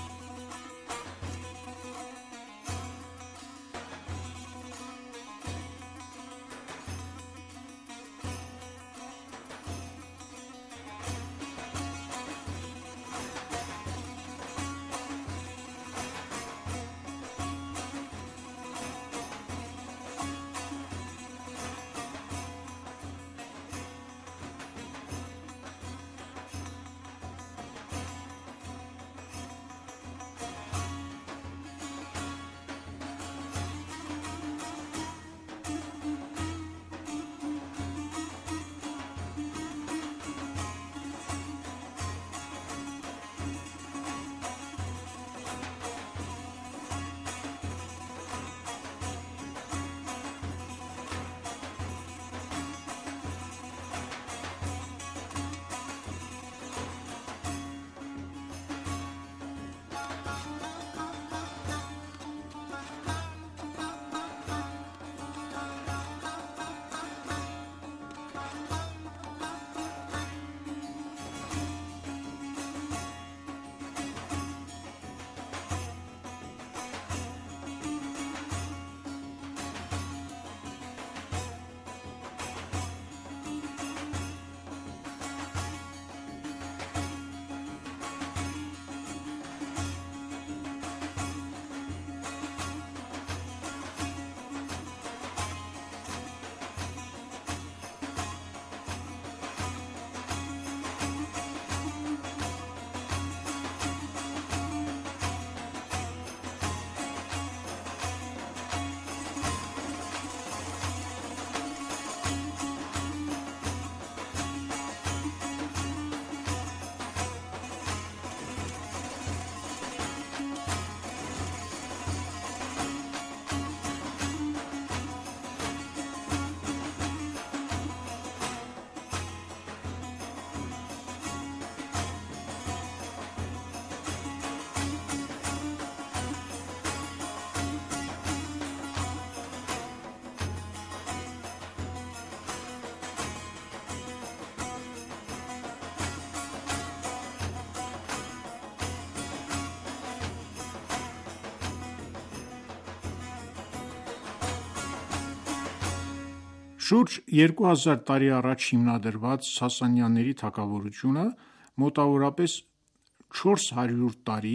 Շուրջ երկու հազար տարի առաջ հիմնադրված Սասանյանների թագավորությունը մոտավորապես չորս հարյուր տարի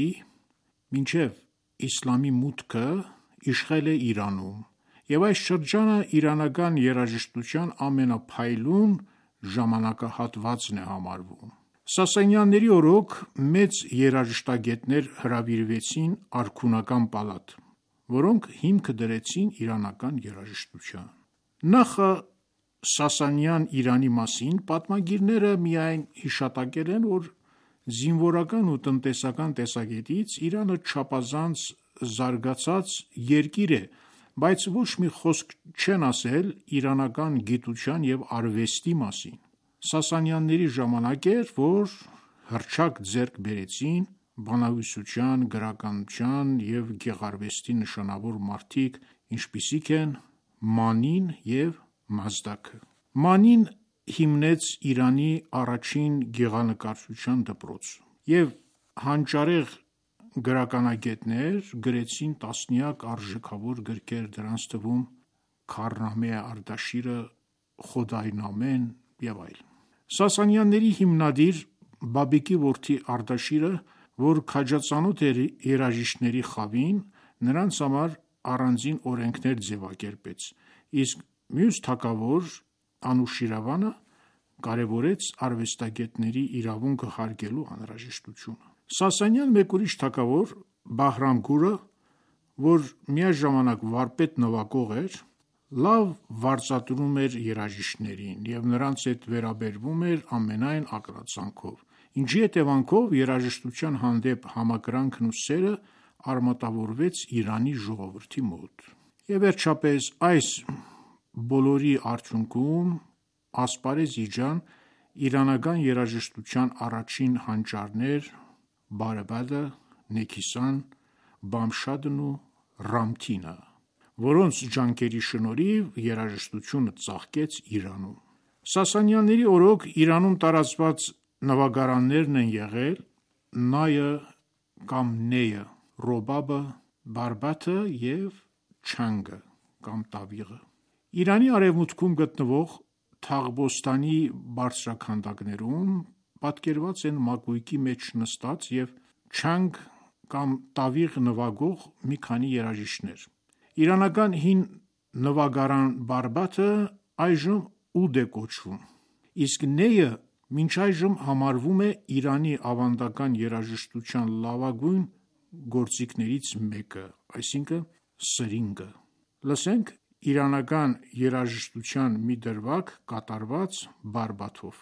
մինչև իսլամի մուտքը իշխել է Իրանում, և այս շրջանը իրանական երաժշտության ամենափայլուն ժամանակահատվածն է համարվում։ Սասանյանների օրոք մեծ երաժշտագետներ հրավիրվեցին արքունական պալատ, որոնք հիմքը դրեցին իրանական երաժշտության։ Նախ Սասանյան Իրանի մասին պատմագիրները միայն հիշատակել են, որ զինվորական ու տնտեսական տեսակետից Իրանը չափազանց զարգացած երկիր է, բայց ոչ մի խոսք չեն ասել իրանական գիտության և արվեստի մասին։ Սասանյանների ժամանակ էր, որ հռչակ ձեռք բերեցին բանահյուսության, գրականության և գեղարվեստի նշանավոր մարդիկ, ինչպիսիք են Մանին և Մազդաքը։ Մանին հիմնեց Իրանի առաջին գեղանկարչության դպրոց, և հանճարեղ գրականագետներ գրեցին տասնյակ արժեքավոր գրքեր, դրանց թվում Քարնամե Արտաշիրը, Խոդայնամեն և այլն։ Սասանյանների հիմնադիր Բաբեկի որդի Արտաշիրը, որ քաջածանոթ էր երաժիշտների խավին, նրանց համար առանձին օրենքներ ձևակերպեց, իսկ մյուս թագավոր Անուշիրվանը կարևորեց արվեստագետների իրավունքը հարգելու անհրաժեշտությունը։ Սասանյան մեկ ուրիշ թագավոր Բահրամգուրը, որ միաժամանակ վարպետ նվագող էր, լավ վարձատրում էր երաժիշտներին և նրանց հետ վերաբերվում էր ամենայն ակնածանքով, ինչի հետևանքով երաժշտության հանդեպ համակրանքն ու սերը արմատավորվեց Իրանի ժողովրդի մոտ։ Եվ վերջապես այս բոլորի արդյունքում ասպարեզ իջան իրանական երաժշտության առաջին հանճարներ Բարեբադը, Նեքիսան, Բամշադն ու Ռամթինը, որոնց ջանքերի շնորհիվ երաժշտությունը ծաղկեց Իրանում։ Սասանյանների օրոք Իրանում տարածված նվագարաններն են եղել նայը կամ նեյը, ռոբաբը, բարբաթը և չանգը կամ տավիղը։ Իրանի արևմուտքում գտնվող Թաղբոստանի բարձրաքանդակներում պատկերված են մակույկի մեջ նստած և չանգ կամ տավիղ նվագող մի քանի երաժիշտներ։ Իրանական հին նվագարան բարբաթը այժմ ուդ է կոչվում, իսկ նեյը մինչ այժմ համարվում է Իրանի ավանդական երաժշտության լավագույն գործիքներից մեկը, այսինքն սրինգը։ Լսենք իրանական երաժշտության մի դրվագ կատարված բարբաթով։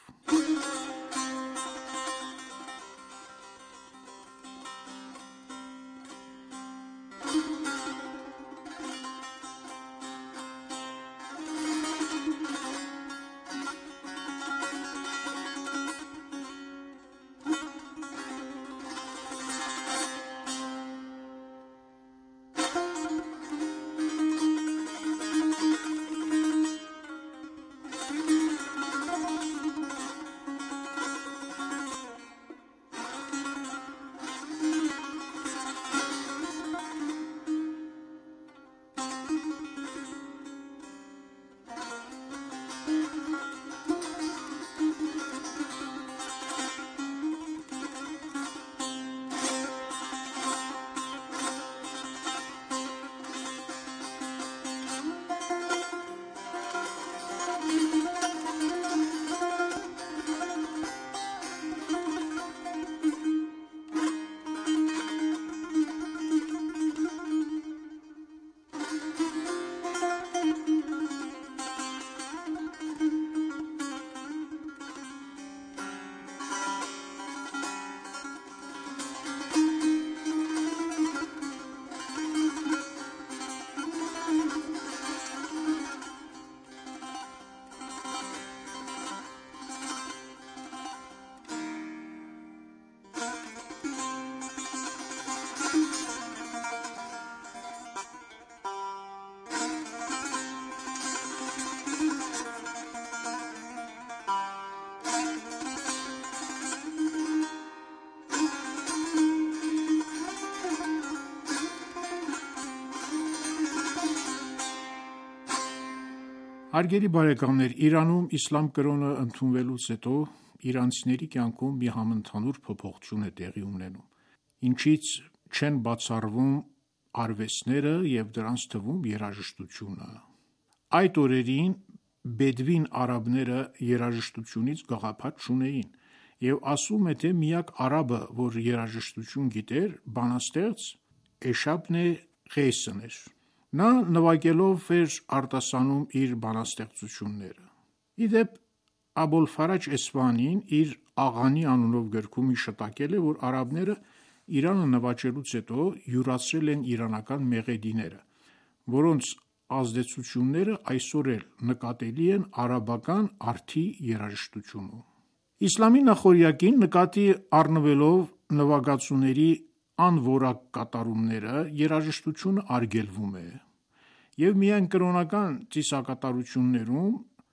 Հարգելի բարեկամներ, Իրանում իսլամ կրոնը ընդունվելուց հետո իրանցիների կյանքում մի համընդհանուր փոփոխություն է տեղի ունենում, ինչից չեն բացառվում արվեստները և դրանց թվում երաժշտությունը։ Այդ օրերին բեդվին արաբները երաժշտությունից գաղափար չունեին, և ասվում է, թե միակ արաբը, որ երաժշտություն գիտեր, բանաստեղծ Էշաբն Ղեյսն էր։ Նա նվագելով էր արտասանում իր բանաստեղծությունները։ Ի դեպ, Աբոլֆարաջ Էսֆահանին իր «Աղանի» անունով գրքում հիշատակել է, որ արաբները Իրանը նվաճելուց հետո յուրացրել են իրանական մեղեդիները, որոնց ազդեցությունները այսօր էլ նկատելի են արաբական արդի երաժշտությունում։ Իսլամի նախօրյակին նկատի առնվելով նվագածուների անորակ կատարումները, երաժշտությունը արգելվում է, և միայն կրոնական ծիսակատարություններում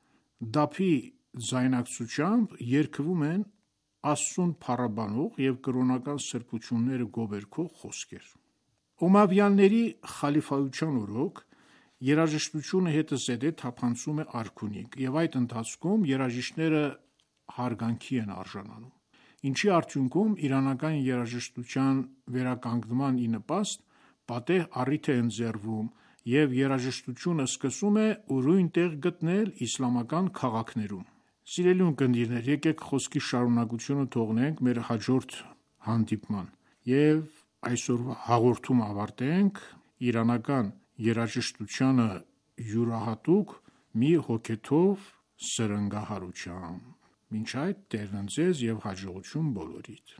դափի ձայնակցությամբ երգվում են Աստծուն փառաբանող և կրոնական սրբությունները գովերգող խոսքեր։ Օմավյանների խալիֆայության օրոք երաժշտությունը հետզհետե թափանցում է արքունիք, և այդ ընթացքում երաժիշտները հարգանքի են արժանանում, ինչի արդյունքում իրանական երաժշտության վերականգնման ի նպաստ պատեհ առիթ է ընձեռվում, և երաժշտությունը սկսում է ուրույն տեղ գտնել իսլամական քաղաքներում։ Սիրելի ունկնդիրներ, եկեք խոսքի շարունակությունը թողնենք մեր հաջորդ հանդիպման և այսօրվա հաղորդումը ավարտենք իրանական երաժշտությանը յուրահատուկ մի հոգեթով սրնգահարությամբ։ Մինչ այդ Տերն ձեզ եւ հաջողություն բոլորիդ։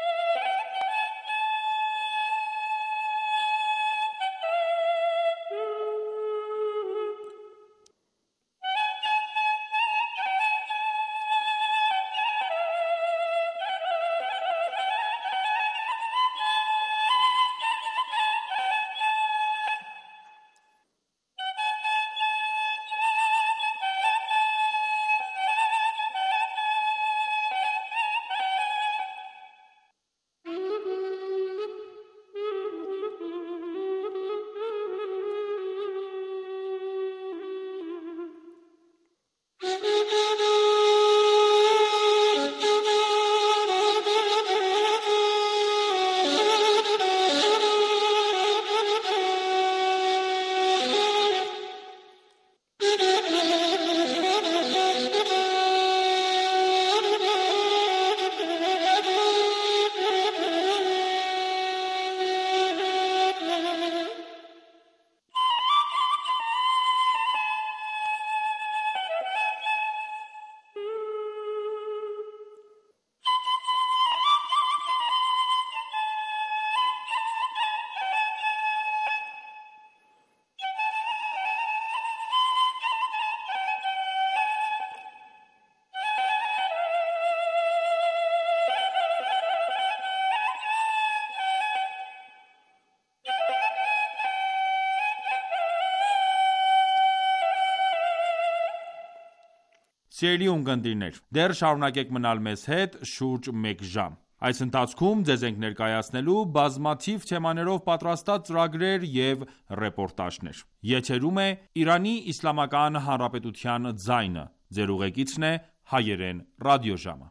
Սիրելի ունկնդիրներ, դեռ շարունակեք մնալ մեզ հետ շուրջ մեկ ժամ։ Այս ընթացքում ձեզ ենք ներկայացնելու բազմաթիվ թեմաներով պատրաստած ծրագրեր և ռեպորտաժներ։ Եթերում է Իրանի Իսլամական Հանրապետության ձայնը։ Ձեր ուղեկիցն է Հայերեն ռադիոժամը։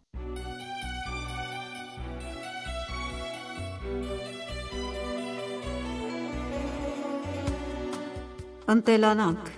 Ընտելանանք։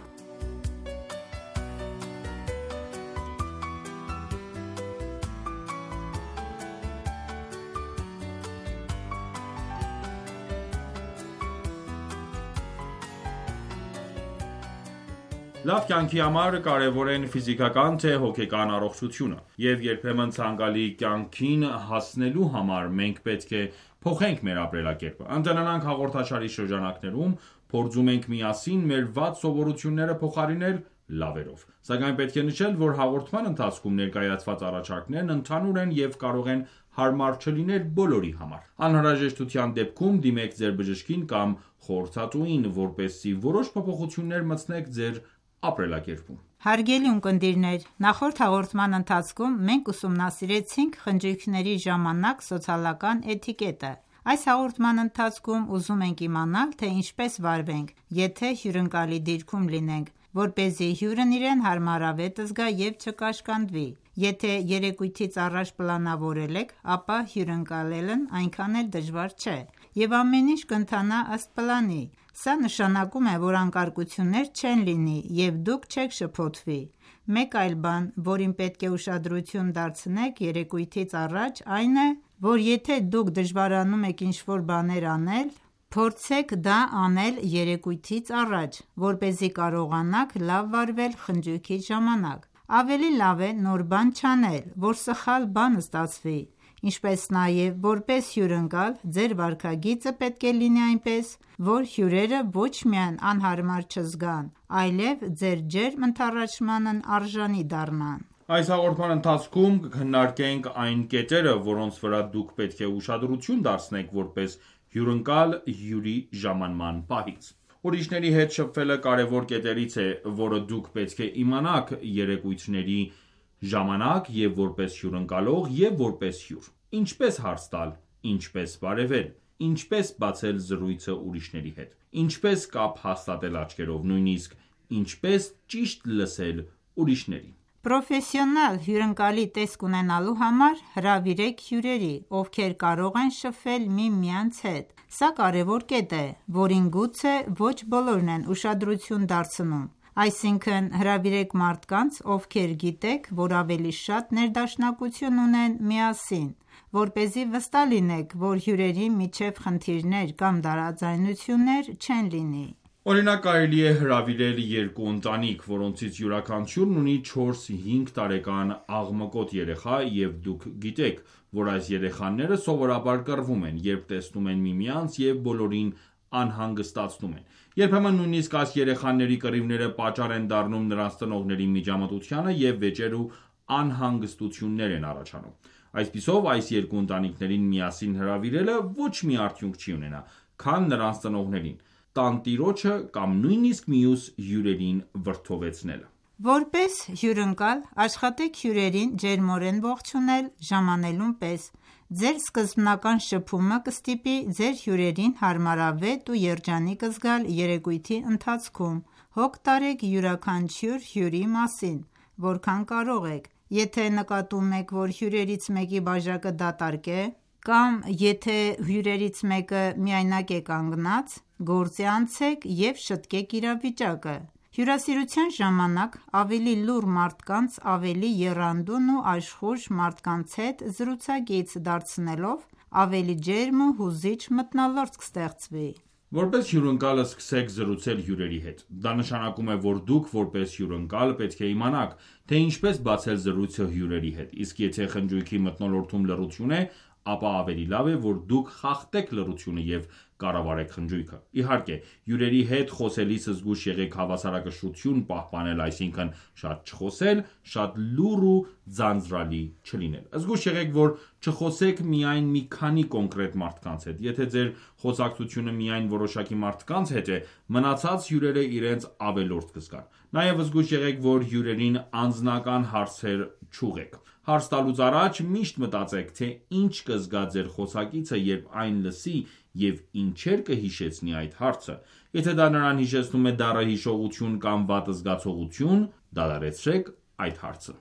Լավ կյանքի համար կարևոր են ֆիզիկական թե հոգեկան առողջությունը, և երբեմն ցանկալի կյանքին հասնելու համար մենք պետք է փոխենք մեր ապրելակերպը։ «Ընտելանանք» հաղորդաշարի շրջանակներում փորձում ենք միասին մեր վատ սովորությունները փոխարինել լավերով։ Սակայն պետք է նշել, որ հաղորդման ընթացքում ներկայացված առաջարկներն ընդհանուր են և կարող են հարմար չլինել բոլորի համար։ Անհրաժեշտության դեպքում դիմեք ձեր բժշկին կամ խորհրդատուին, որպեսզի որոշ փոփոխություններ մտցնեք ձեր ապրելակերպում։ Հարգելի ունկնդիրներ, նախորդ հաղորդման ընթացքում մենք ուսումնասիրեցինք խնջույքների ժամանակ սոցիալական էթիկետը։ Այս հաղորդման ընթացքում ուզում ենք իմանալ, թե ինչպես վարվենք, եթե հյուրընկալի դիրքում լինենք, որպեսզի հյուրն իրեն հարմարավետ զգա և չկաշկանդվի։ Եթե երեկույթից առաջ պլանավորել եք, ապա հյուրընկալելն այնքան էլ դժվար չէ, և ամեն ինչ կընթանա ըստ պլանի։ Սա նշանակում է, որ անկարգություններ չեն լինի, և դուք չեք շփոթվի։ Մեկ այլ բան, որին պետք է ուշադրություն դարձնեք երեկույթից առաջ, այն է, որ եթե դուք դժվարանում եք ինչ-որ բաներ անել, փորձեք դա անել երեկույթից առաջ, որպեսզի կարողանաք լավ վարվել խնջույքի ժամանակ։ Ավելի լավ է նոր բան չանել, որ սխալ բան ստացվի։ Ինչպես նաև, որպես հյուրընկալ, ձեր վարքագիծը պետք է լինի այնպես, որ հյուրերը ոչ միայն անհարմար չզգան, այլև ձեր ջերմ ընդառաջմանն արժանի դառնան։ Այս հաղորդման ընթացքում կքննարկենք այն կետերը, որոնց վրա դուք պետք է ուշադրություն դարձնեք որպես հյուրընկալ հյուրի ժամանման պահից։ Ուրիշների հետ շփվելը կարևոր կետերից է, որը դուք պետք է իմանաք երեկույթների ժամանակ և որպես հյուրընկալող, և որպես հյուր։ Ինչպես հարց տալ, ինչպես բարևել, ինչպես բացել զրույցը ուրիշների հետ, ինչպես կապ հաստատել աչքերով, նույնիսկ ինչպես ճիշտ լսել ուրիշներին։ Պրոֆեսիոնալ հյուրընկալի տեսք ունենալու համար հրավիրեք հյուրերի, ովքեր կարող են շփվել միմյանց հետ։ Սա կարևոր կետ է, որին գուցե ոչ բոլորն են ուշադրություն դարձնում։ Այսինքն հրավիրեք մարդկանց, ովքեր գիտեք, որ ավելի շատ ներդաշնակություն ունեն միասին, որպեսզի վստահ լինեք, որ հյուրերի միջև խնդիրներ կամ տարաձայնություններ չեն լինի։ Օրինակ, կարելի է հրավիրել երկու ընտանիք, որոնցից յուրաքանչյուրն ունի չորս-հինգ տարեկան աղմկոտ երեխա, և դուք գիտեք, որ այս երեխաները սովորաբար կռվում են, երբ տեսնում են միմյանց և բոլորին անհանգստացնում են: Երբեմն նույնիսկ այս երեխաների կռիվները պատճառ են դառնում նրանց ծնողների միջամտությանը և վեճեր ու անհանգստություններ են առաջանում: Այսպիսով, այս երկու ընտանիքներին միասին հրավիրելը ոչ մի արդյունք չի ունենա, քան նրանց ծնողներին, տանտիրոջը կամ նույնիսկ մյուս հյուրերին վրդովեցնելը: Որպես հյուրընկալ, աշխատեք հյուրերին ջերմորեն ողջունել ժամանելուն պես: Ձեր սկզբնական շփումը կստիպի ձեր հյուրերին հարմարավետ ու երջանիկ զգալ երեկույթի ընթացքում: Հոգ տարեք յուրաքանչյուր հյուրի մասին, որքան կարող եք: Եթե նկատում եք, որ հյուրերից մեկի բաժակը դատարկ է, կամ եթե հյուրերից մեկը միայնակ է կանգնած, գործի անցեք և շտկեք իրավիճակը: Հյուրասիրության ժամանակ ավելի լուռ մարդկանց ավելի եռանդուն ու աշխույժ մարդկանց հետ զրուցակից դարձնելով ավելի ջերմ ու հուզիչ մթնոլորտ կստեղծվի: Որպես հյուրընկալ սկսեք զրուցել հյուրերի հետ: Դա նշանակում է, որ դուք, որպես հյուրընկալ, պետք է իմանաք, թե ինչպես բացել զրույցը հյուրերի հետ: Իսկ եթե խնջույքի մթնոլորտում լռություն է, ապա ավելի լավ է, որ դուք խախտեք լռությունը և կառավարեք խնջույքը: Իհարկե, հյուրերի հետ խոսելիս զգույշ եղեք հավասարակշռություն պահպանել, այսինքն շատ չխոսել, շատ լուռ ու ձանձրալի չլինել: Զգույշ եղեք, որ չխոսեք միայն մի քանի կոնկրետ մարդկանց հետ: Եթե ձեր խոսակցությունը միայն որոշակի մարդկանց հետ է, մնացած հյուրերը իրենց ավելորդ կզգան: Նաև զգույշ եղեք, որ հյուրերին անձնական հարցեր չուղղեք: Հարց տալուց առաջ միշտ մտածեք, թե ինչ կզգա ձեր խոսակիցը, երբ այն լսի և ինչեր կհիշեցնի այդ հարցը: Եթե դա նրան հիշեցնում է դառը հիշողություն կամ վատ զգացողություն, դադարեցրեք այդ հարցը: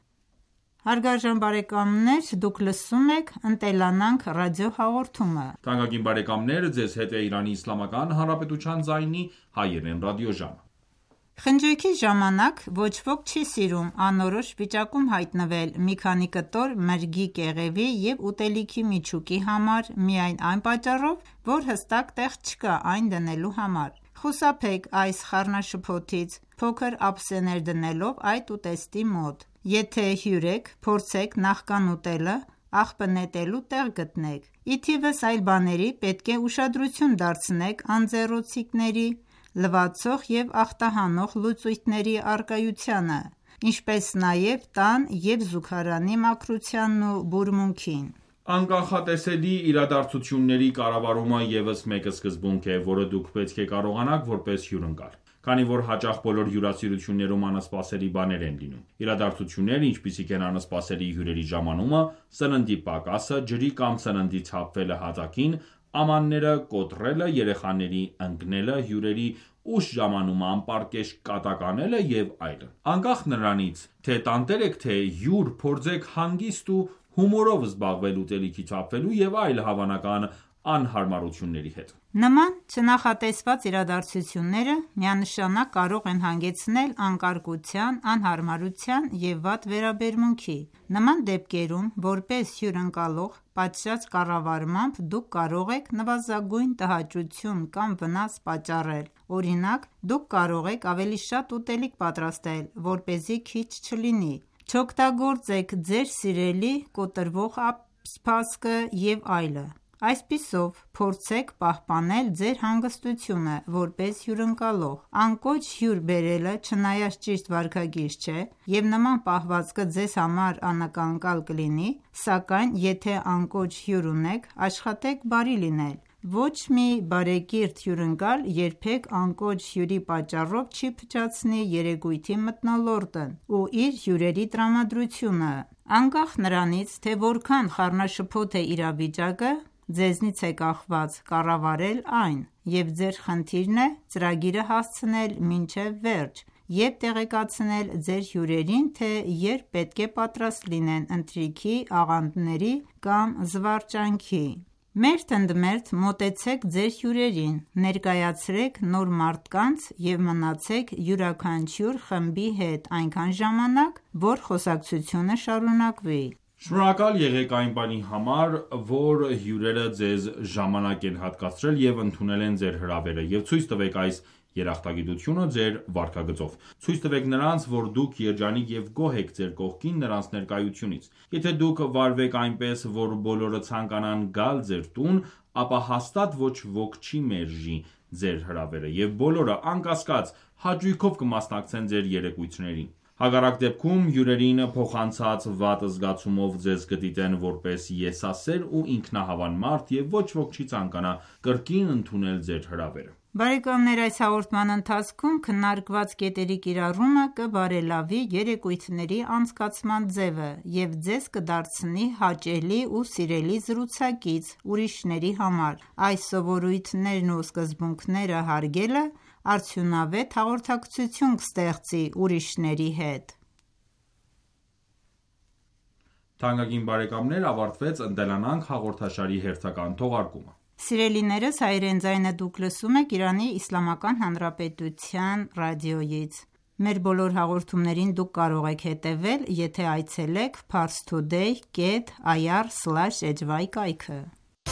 Խնջույքի ժամանակ ոչ ոք չի սիրում անորոշ վիճակում հայտնվել մի քանի կտոր մրգի կեղևի և ուտելիքի միջուկի համար միայն այն պատճառով, որ հստակ տեղ չկա այն դնելու համար: Խուսափեք այս խառնաշփոթից, փոքր ափսեներ դնելով այդ ուտեստի մոտ: Եթե հյուր եք, փորձեք նախքան ուտելը աղբը նետելու տեղ գտնեք: Ի թիվս այլ բաների պետք է ուշադրություն դարձնեք անձեռոցիկների, լվացող և ախտահանող լուծույթների առկայությանը, ինչպես նաև տան և զուգարանի մաքրությանն ու բուրմունքին: Անկանխատեսելի իրադարձությունների կառավարումը ևս մեկ սկզբունք է, որը դուք պետք է կարողանաք որպես հյուրընկալ: Քանի որ հաճախ բոլոր հյուրասիրություններում անսպասելի բաներ են լինում: Իրադարձություններ, ինչպիսիք են անսպասելի հյուրերի ժամանումը, սննդի պակասը, ջրի կամ սննդի թափվելը հատակին, ամանները կոտրելը, երեխաների ընկնելը, հյուրերի ուշ ժամանումը անպարկեշտ կատակ անելը և այլն: Անկախ նրանից, թե տանտեր եք թե հյուր, փորձեք հանգիստ ու հումորով զբաղվել ուտելիքի թափվելու և այլ հավանական անհարմարությունների հետ: Նման չնախատեսված իրադարձությունները միանշանակ կարող են հանգեցնել անկարգության, անհարմարության և վատ վերաբերմունքի: Նման դեպքերում, որպես հյուրընկալող, պատշաճ կառավարմամբ դուք կարող եք նվազագույն տհաճություն կամ վնաս պատճառել: Օրինակ, դուք կարող եք ավելի շատ ուտելիք պատրաստել, որպեսզի քիչ չլինի: Չօգտագործեք ձեր սիրելի կոտրվող սպասքը և այլն: Այսպիսով, փորձեք պահպանել ձեր հանգստությունը որպես հյուրընկալող: Անկոչ հյուր բերելը չնայած ճիշտ վարքագիծ չէ և նման պահվածքը ձեզ համար անակնկալ կլինի, սակայն եթե անկոչ հյուր ունեք, աշխատեք բարի լինել: Ոչ մի բարեկիրթ հյուրընկալ երբեք անկոչ հյուրի պատճառով չի փչացնի երեկույթի մթնոլորտն ու իր հյուրերի տրամադրությունը: Անկախ նրանից, թե որքան խառնաշփոթ է իրավիճակը, ձեզնից է կախված կառավարել այն և ձեր խնդիրն է ծրագիրը հասցնել մինչև վերջ և տեղեկացնել ձեր հյուրերին, թե երբ պետք է պատրաստ լինեն ընթրիքի, աղանդերի կամ զվարճանքի: Մերթ ընդ մերթ մոտեցեք ձեր հյուրերին, ներկայացրեք նոր մարդկանց և մնացեք յուրաքանչյուր խմբի հետ այնքան ժամանակ, որ խոսակցությունը շարունակվի: Շնորհակալ եղեք այն բանի համար, որ հյուրերը ձեզ ժամանակ են հատկացրել և ընդունել են ձեր հրավերը և ցույց տվեք այս Երախտագիտությունը ձեր վարքագծով: Ցույց տվեք նրանց, որ դուք երջանիկ և գոհ եք ձեր կողքին նրանց ներկայությունից: Եթե դուք վարվեք այնպես, որ բոլորը ցանկանան գալ ձեր տուն, ապա հաստատ ոչ ոք չի մերժի ձեր հրավերը, և բոլորը, անկասկած, հաճույքով կմասնակցեն ձեր երեկույթներին: Հակառակ դեպքում, հյուրերին փոխանցած վատ զգացումով ձեզ կդիտեն որպես եսասեր ու ինքնահավան մարդ և ոչ ոք չի ցանկանա կրկին ընդունել ձեր հրավերը: Բարեկամներ այս հաղորդման ընթացքում քննարկված կետերի կիրառումը կբարելավի երեկույթների անցկացման ձևը և ձեզ կդարձնի հաճելի ու սիրելի զրուցակից ուրիշների համար: Այս սովորույթներն ու սկզբունքները հարգելը արդյունավետ հաղորդակցություն կստեղծի ուրիշների հետ: Թանկագին բարեկամներ ավարտվեց «Ընտելանանք» հաղորդաշարի հերթական թողարկումը: Սիրելիներս հայրեն ձայնը դուք լսում եք Իրանի Իսլամական Հանրապետության ռադիոյից: Մեր բոլոր հաղորդումներին դուք կարող եք հետևել, եթե այցելեք parstoday կետ ir slash hy կայքը: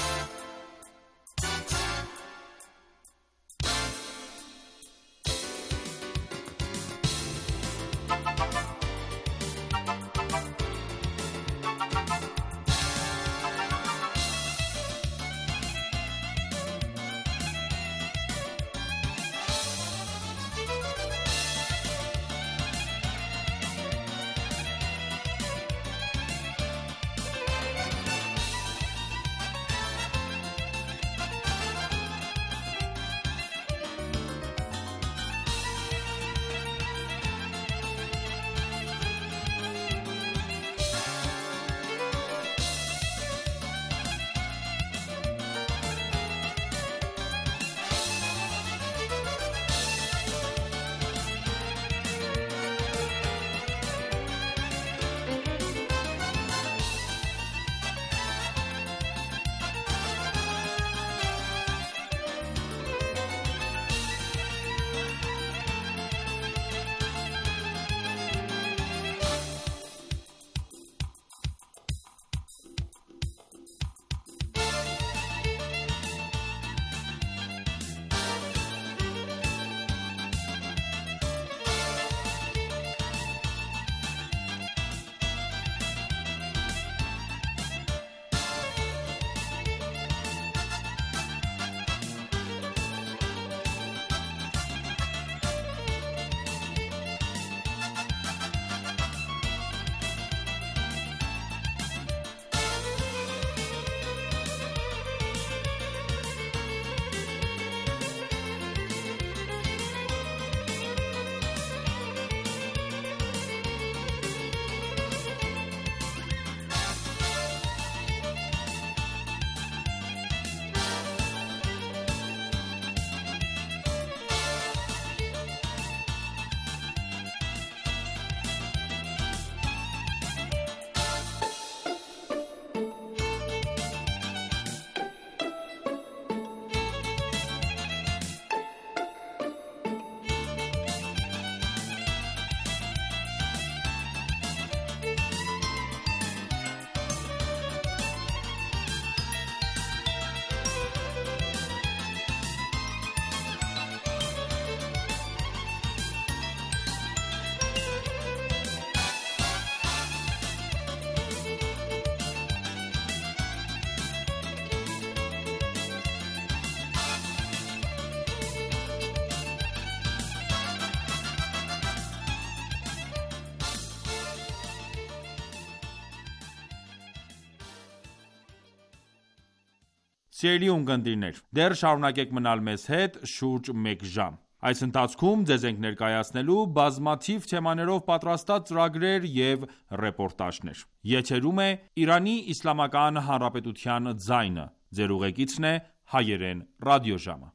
Սիրելի ունկնդիրներ, դեռ շարունակեք մնալ մեզ հետ շուրջ մեկ ժամ: Այս ընթացքում ձեզ ենք ներկայացնելու բազմաթիվ թեմաներով պատրաստած ծրագրեր և ռեպորտաժներ: Եթերում է «Իրանի Իսլամական Հանրապետության ձայնը», Ձեր ուղեկիցն է Հայերեն ռադիոժամը: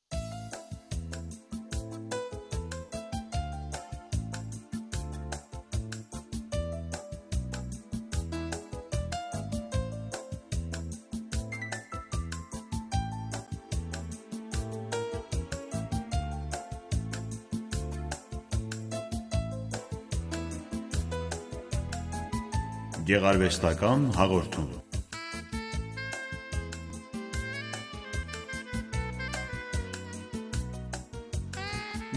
Գեղարվեստական հաղորդում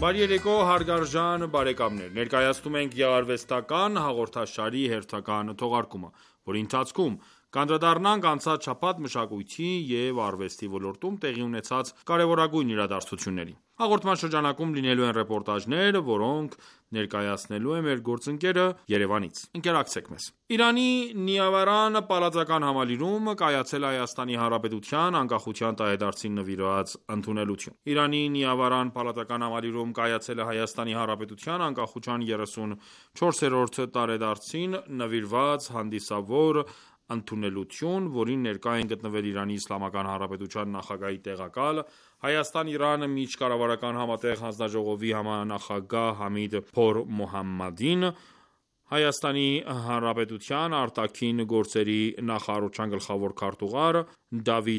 Բարերեկո հարգարժան բարեկամներ, ներկայացնում ենք գեղարվեստական հաղորդաշարի հերթական թողարկումը, որի ընթացքում կանդրադառնանք անցած շաբաթ մշակույթի և արվեստի ոլորտում տեղի ունեցած կարևորագույն իրադարձություններին։ Հաղորդման շրջանակում լինելու են ռեպորտաժներ, որոնք ներկայացնելու է մեր գործընկերը Երևանից։ Ընկերակցեք մեզ։ Իրանի Նիավարան պալատական համալիրում կայացել Հայաստանի Հանրապետության անկախության տարեդարձին նվիրված ընդունելություն։ Իրանի Նիավարան պալատական համալիրում կայացել է Հայաստանի Հանրապետության անկախության երեսունչորսերորդ տարեդարձին նվիրված հանդիսավոր ընդունելություն, որին ներկա են գտնվել Իրանի Իսլամական Հանրապետության նախագահի տեղակալ, Հայաստան-Իրան միջկառավարական համատեղ հանձնաժողովի համանախագահ Համիդ Փոր Մոհամմադին, Հայաստանի Հանրապետության արտաքին գործերի նախարարության գլխավոր քարտուղար Դավիթ